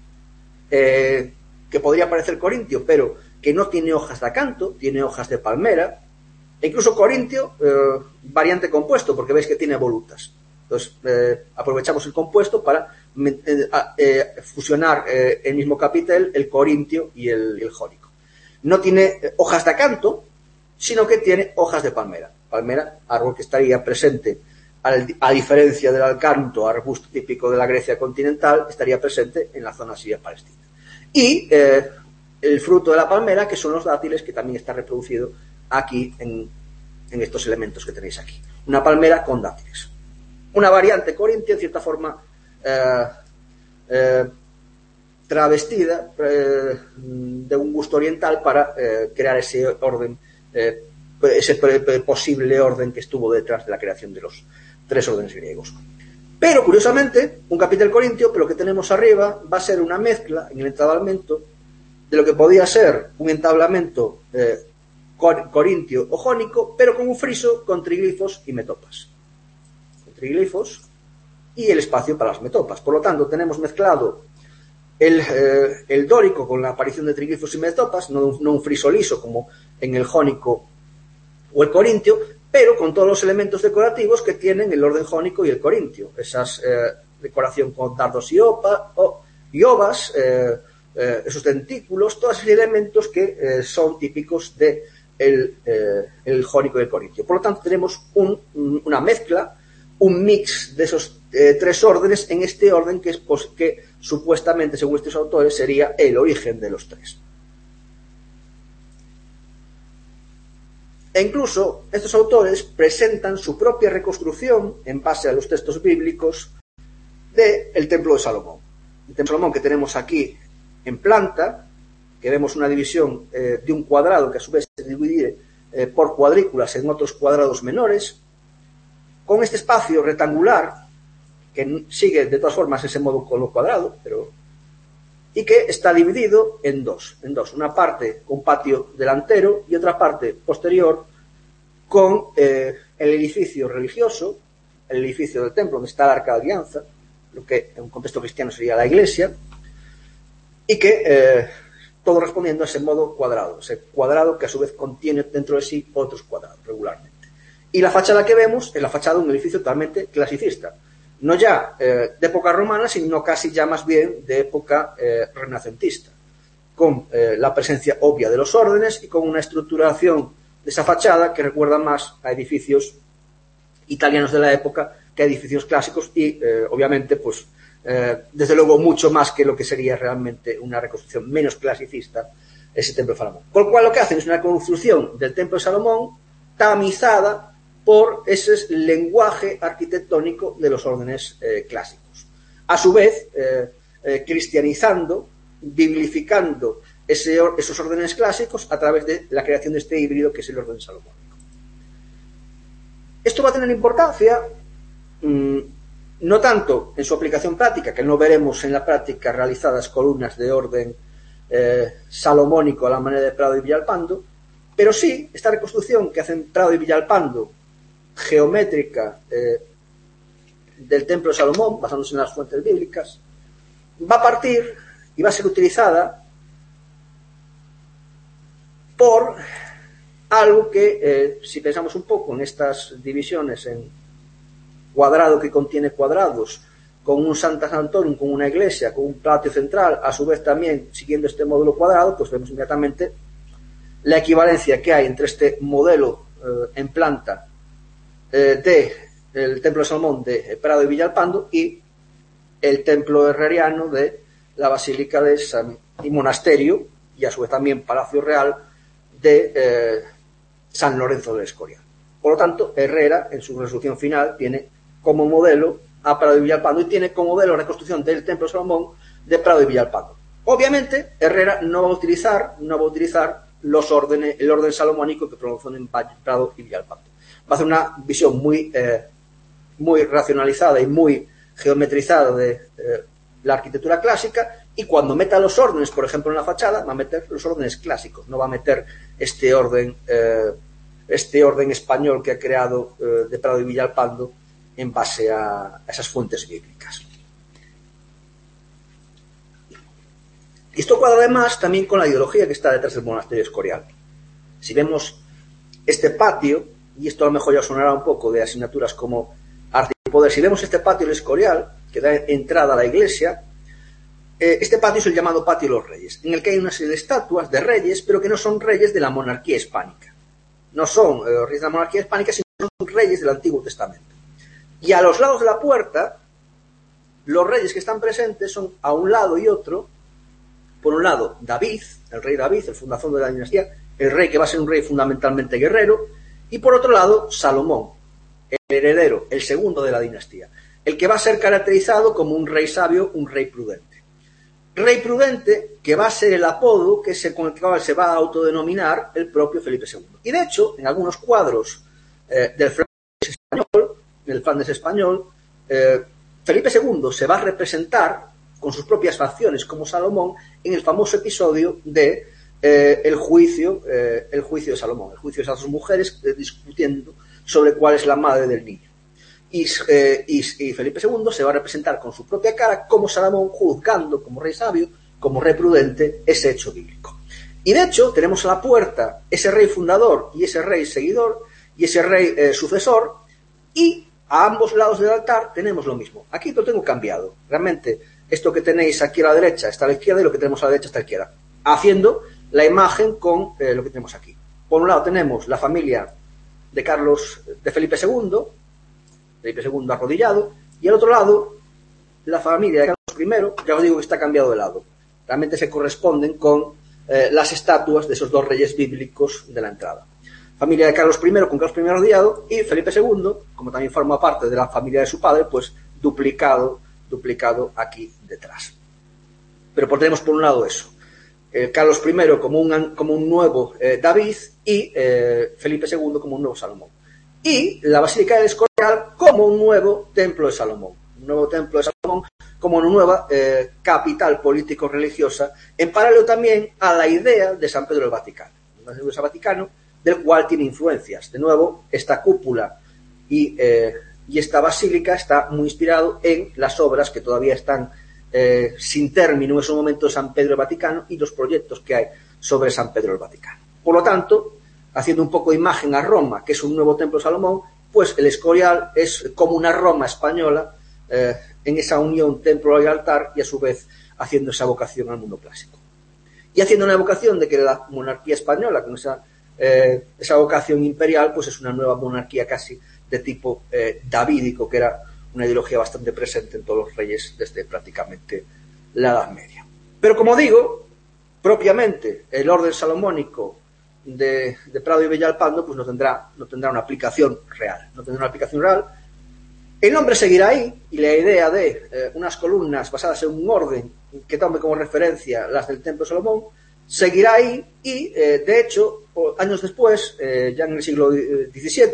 que podría parecer corintio, pero que no tiene hojas de acanto, tiene hojas de palmera, e incluso corintio, variante compuesto, porque veis que tiene volutas. Entonces aprovechamos el compuesto para fusionar el mismo capitel, el corintio y el jónico. No tiene hojas de acanto, sino que tiene hojas de palmera. Palmera, árbol que estaría presente, a diferencia del acanto, arbusto típico de la Grecia continental, estaría presente en la zona siria palestina. Y el fruto de la palmera, que son los dátiles, que también está reproducido aquí en estos elementos que tenéis aquí. Una palmera con dátiles. Una variante corintia, en cierta forma, travestida de un gusto oriental para crear ese orden, ese posible orden que estuvo detrás de la creación de los tres órdenes griegos. Pero, curiosamente, un capitel corintio, pero lo que tenemos arriba va a ser una mezcla en el entablamento de lo que podía ser un entablamento corintio o jónico, pero con un friso con triglifos y metopas. Con triglifos y el espacio para las metopas. Por lo tanto, tenemos mezclado el dórico con la aparición de triglifos y metopas, no un friso liso como en el jónico o el corintio, pero con todos los elementos decorativos que tienen el orden jónico y el corintio. Esas decoración con dardos y ovas, esos dentículos, todos esos elementos que son típicos de el jónico y el corintio. Por lo tanto, tenemos una mezcla, un mix de esos tres órdenes en este orden que supuestamente, según estos autores, sería el origen de los tres. E incluso estos autores presentan su propia reconstrucción en base a los textos bíblicos del Templo de Salomón. El Templo de Salomón que tenemos aquí en planta, que vemos una división de un cuadrado que a su vez se divide por cuadrículas en otros cuadrados menores, con este espacio rectangular que sigue de todas formas ese modo con lo cuadrado, y que está dividido en dos, una parte con patio delantero y otra parte posterior con el edificio religioso, el edificio del templo donde está el Arca de Alianza, lo que en un contexto cristiano sería la iglesia, y que todo respondiendo a ese modo cuadrado, ese cuadrado que a su vez contiene dentro de sí otros cuadrados regularmente. Y la fachada que vemos es la fachada de un edificio totalmente clasicista, no ya de época romana, sino casi ya más bien de época renacentista, con la presencia obvia de los órdenes y con una estructuración de esa fachada que recuerda más a edificios italianos de la época que a edificios clásicos y, obviamente, pues, desde luego mucho más que lo que sería realmente una reconstrucción menos clasicista, ese templo de Salomón. Con lo cual lo que hacen es una construcción del templo de Salomón tamizada por ese lenguaje arquitectónico de los órdenes clásicos. A su vez, cristianizando, biblificando esos órdenes clásicos a través de la creación de este híbrido que es el orden salomónico. Esto va a tener importancia, no tanto en su aplicación práctica, que no veremos en la práctica realizadas columnas de orden salomónico a la manera de Prado y Villalpando, pero sí esta reconstrucción que hacen Prado y Villalpando geométrica del templo de Salomón, basándose en las fuentes bíblicas, va a partir y va a ser utilizada por algo que, si pensamos un poco en estas divisiones en cuadrado que contiene cuadrados, con un Santa Antonio, con una iglesia, con un patio central, a su vez también siguiendo este módulo cuadrado, pues vemos inmediatamente la equivalencia que hay entre este modelo en planta de el templo de Salomón de Prado y Villalpando y el templo herreriano de la Basílica de y monasterio y a su vez también Palacio Real de San Lorenzo del Escorial. Por lo tanto, Herrera en su resolución final tiene como modelo a Prado y Villalpando y tiene como modelo la reconstrucción del templo de Salomón de Prado y Villalpando. Obviamente, Herrera no va a utilizar el orden salomónico que promocionó en Prado y Villalpando. Va a hacer una visión muy racionalizada y muy geometrizada de la arquitectura clásica, y cuando meta los órdenes, por ejemplo en la fachada, va a meter los órdenes clásicos, no va a meter este orden español que ha creado de Prado y Villalpando en base a esas fuentes bíblicas. Esto cuadra además también con la ideología que está detrás del monasterio Escorial. Si vemos este patio, y esto a lo mejor ya sonará un poco de asignaturas como arte y poder, si vemos este patio del Escorial, que da entrada a la iglesia, este patio es el llamado Patio de los Reyes, en el que hay una serie de estatuas de reyes, pero que no son reyes de la monarquía hispánica. No son reyes de la monarquía hispánica, sino son reyes del Antiguo Testamento. Y a los lados de la puerta, los reyes que están presentes son a un lado y otro. Por un lado, David, el rey David, el fundador de la dinastía, el rey que va a ser un rey fundamentalmente guerrero, y por otro lado, Salomón, el heredero, el segundo de la dinastía, el que va a ser caracterizado como un rey sabio, un rey prudente. Rey prudente, que va a ser el apodo con el que se va a autodenominar el propio Felipe II. Y de hecho, en algunos cuadros del Flandes español, Felipe II se va a representar con sus propias facciones como Salomón en el famoso episodio de el juicio de Salomón, el juicio de esas dos mujeres discutiendo sobre cuál es la madre del niño. Y Felipe II se va a representar con su propia cara como Salomón, juzgando como rey sabio, como rey prudente, ese hecho bíblico. Y de hecho tenemos a la puerta ese rey fundador y ese rey seguidor y ese rey sucesor, y a ambos lados del altar tenemos lo mismo. Aquí lo tengo cambiado. Realmente esto que tenéis aquí a la derecha está a la izquierda y lo que tenemos a la derecha está a la izquierda, haciendo la imagen con lo que tenemos aquí. Por un lado tenemos la familia de Felipe II arrodillado, y al otro lado la familia de Carlos I, ya os digo que está cambiado de lado. Realmente se corresponden con las estatuas de esos dos reyes bíblicos de la entrada. Familia de Carlos I con Carlos I arrodillado, y Felipe II, como también forma parte de la familia de su padre, pues duplicado aquí detrás. Pero tenemos por un lado eso, Carlos I como un nuevo David, y Felipe II como un nuevo Salomón. Y la Basílica del Escorial como un nuevo templo de Salomón. Un nuevo templo de Salomón como una nueva capital político-religiosa, en paralelo también a la idea de San Pedro del Vaticano. El Vaticano, del cual tiene influencias. De nuevo, esta cúpula y esta basílica está muy inspirado en las obras que todavía están sin término en ese momento de San Pedro del Vaticano y los proyectos que hay sobre San Pedro del Vaticano. Por lo tanto, haciendo un poco de imagen a Roma, que es un nuevo templo de Salomón, pues el Escorial es como una Roma española en esa unión templo y altar, y a su vez haciendo esa vocación al mundo clásico. Y haciendo una vocación de que la monarquía española, con esa vocación imperial, pues es una nueva monarquía casi de tipo davídico, que era una ideología bastante presente en todos los reyes desde prácticamente la Edad Media. Pero como digo, propiamente el orden salomónico de Prado y Villalpando pues no tendrá una aplicación real. El nombre seguirá ahí, y la idea de unas columnas basadas en un orden que tome como referencia las del Templo de Salomón seguirá ahí, y de hecho años después, ya en el siglo XVII,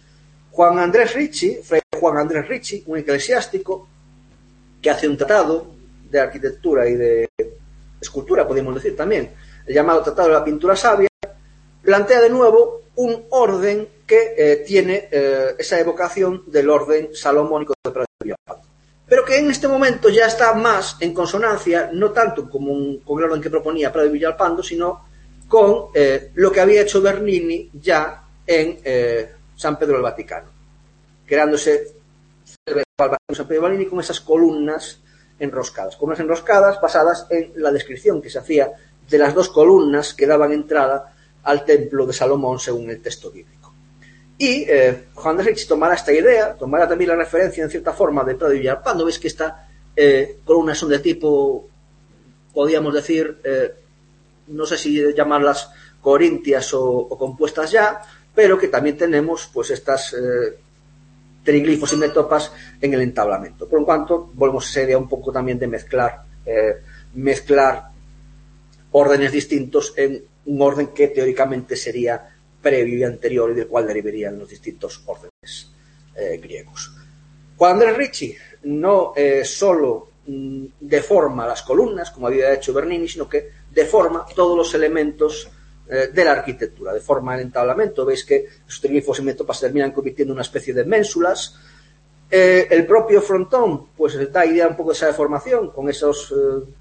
Fray Juan Andrés Ricci, un eclesiástico que hace un tratado de arquitectura y de escultura, podríamos decir también, el llamado Tratado de la Pintura Sabia, plantea de nuevo un orden que tiene esa evocación del orden salomónico de Prado y Villalpando, pero que en este momento ya está más en consonancia, no tanto con el orden que proponía Prado y Villalpando, sino con lo que había hecho Bernini ya en San Pedro del Vaticano, creándose San Pedro Bernini con esas columnas enroscadas basadas en la descripción que se hacía de las dos columnas que daban entrada al templo de Salomón según el texto bíblico. Y Juan de Ricci tomará esta idea, tomará también la referencia en cierta forma de Prado y Villalpando. Ves que estas columnas son de tipo, podríamos decir, no sé si llamarlas corintias o compuestas ya, pero que también tenemos pues estas triglifos y metopas en el entablamento. Por lo tanto, volvemos a esa idea un poco también de mezclar órdenes distintos en un orden que teóricamente sería previo y anterior y del cual derivarían los distintos órdenes griegos. Juan Andrés Ricci no solo deforma las columnas, como había hecho Bernini, sino que deforma todos los elementos de la arquitectura, deforma el entablamento. Veis que los triglifos y metopas se terminan convirtiendo en una especie de ménsulas. El propio frontón pues da idea un poco de esa deformación, con esas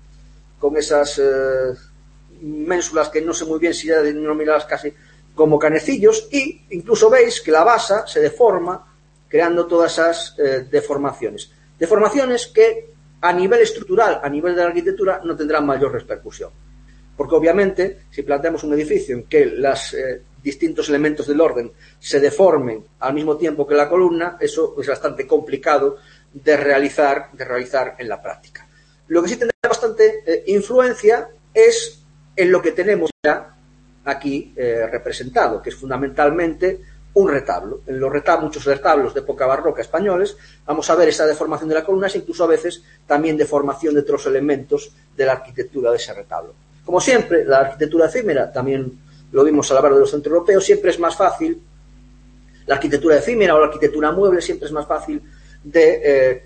ménsulas que no sé muy bien si ya denominarlas casi como canecillos, y incluso veis que la basa se deforma creando todas esas deformaciones que a nivel estructural, a nivel de la arquitectura, no tendrán mayor repercusión, porque obviamente si planteamos un edificio en que los distintos elementos del orden se deformen al mismo tiempo que la columna, eso es bastante complicado de realizar en la práctica. Lo que sí tendrá bastante influencia es en lo que tenemos ya aquí representado, que es fundamentalmente un retablo. En los muchos retablos de época barroca españoles vamos a ver esa deformación de la columna, e incluso a veces también deformación de otros elementos de la arquitectura de ese retablo. Como siempre, la arquitectura efímera, también lo vimos al hablar de los centroeuropeos, siempre es más fácil, la arquitectura efímera o la arquitectura mueble siempre es más fácil de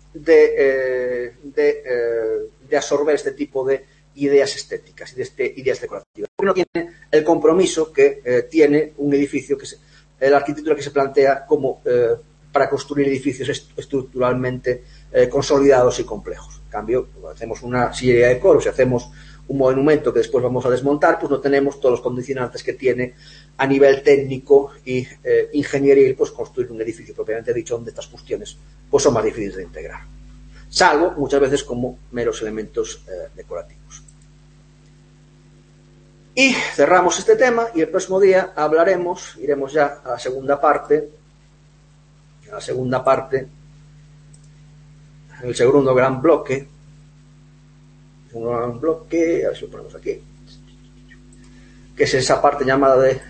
absorber este tipo de ideas estéticas y de ideas decorativas, porque no tiene el compromiso que tiene un edificio, la arquitectura que se plantea como para construir edificios estructuralmente consolidados y complejos. En cambio, cuando hacemos una sillería de coro, si hacemos un monumento que después vamos a desmontar, pues no tenemos todos los condicionantes que tiene a nivel técnico y ingenieril pues construir un edificio propiamente dicho, donde estas cuestiones pues son más difíciles de integrar, salvo muchas veces como meros elementos decorativos. Y cerramos este tema, y el próximo día iremos ya a la segunda parte, el segundo gran bloque, a ver si lo ponemos aquí, que es esa parte llamada de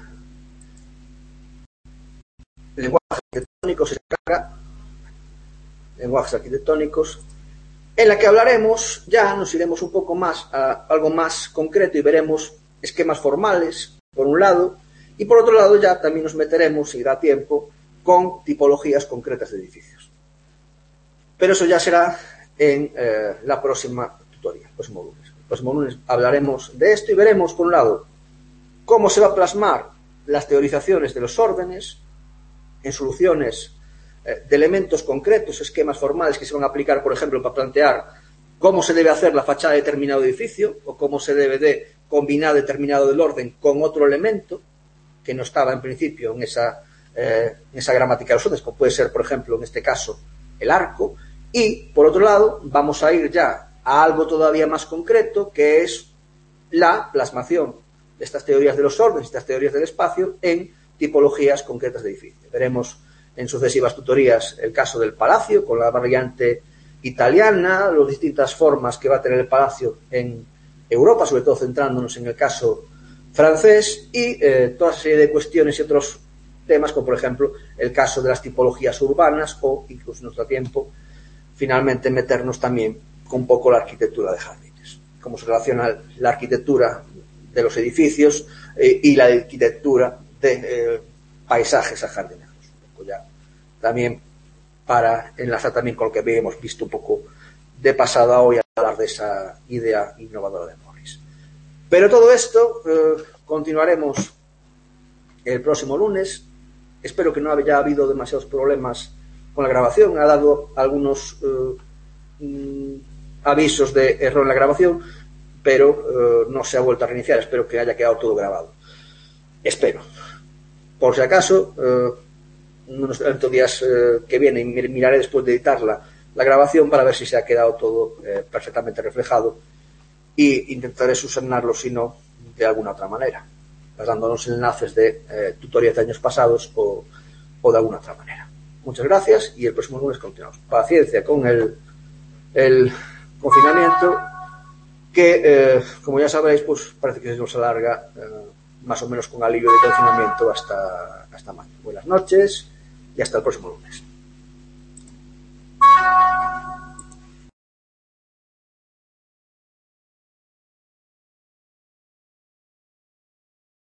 lenguajes arquitectónicos, en la que hablaremos, ya nos iremos un poco más a algo más concreto y veremos esquemas formales, por un lado, y por otro lado ya también nos meteremos, si da tiempo, con tipologías concretas de edificios. Pero eso ya será en la próxima tutoría, el próximo lunes hablaremos de esto y veremos, por un lado, cómo se va a plasmar las teorizaciones de los órdenes en soluciones de elementos concretos, esquemas formales que se van a aplicar, por ejemplo, para plantear cómo se debe hacer la fachada de determinado edificio o cómo se debe de combinar determinado del orden con otro elemento que no estaba en principio en esa gramática de los órdenes, como puede ser, por ejemplo, en este caso, el arco. Y, por otro lado, vamos a ir ya a algo todavía más concreto, que es la plasmación de estas teorías de los órdenes, estas teorías del espacio, en tipologías concretas de edificios. Veremos en sucesivas tutorías el caso del palacio, con la variante italiana, las distintas formas que va a tener el palacio en Europa, sobre todo centrándonos en el caso francés, y toda esa serie de cuestiones y otros temas, como por ejemplo el caso de las tipologías urbanas, o incluso en nuestro tiempo, finalmente meternos también con un poco la arquitectura de jardines, cómo se relaciona la arquitectura de los edificios y la arquitectura de paisajes ajardinados. Un poco ya también para enlazar también con lo que habíamos visto un poco de pasado a hoy, a hablar de esa idea innovadora de Morris. Pero todo esto continuaremos el próximo lunes. Espero que no haya habido demasiados problemas con la grabación. Ha dado algunos avisos de error en la grabación, pero no se ha vuelto a reiniciar. Espero que haya quedado todo grabado. Espero. Por si acaso, unos días que vienen miraré después de editar la grabación para ver si se ha quedado todo perfectamente reflejado, y intentaré subsanarlo, si no, de alguna otra manera. pasándonos enlaces de tutorías de años pasados o de alguna otra manera. Muchas gracias y el próximo lunes continuamos. Paciencia con el confinamiento que, como ya sabéis, pues parece que se nos alarga más o menos con alivio de confinamiento hasta mayo. Buenas noches y hasta el próximo lunes.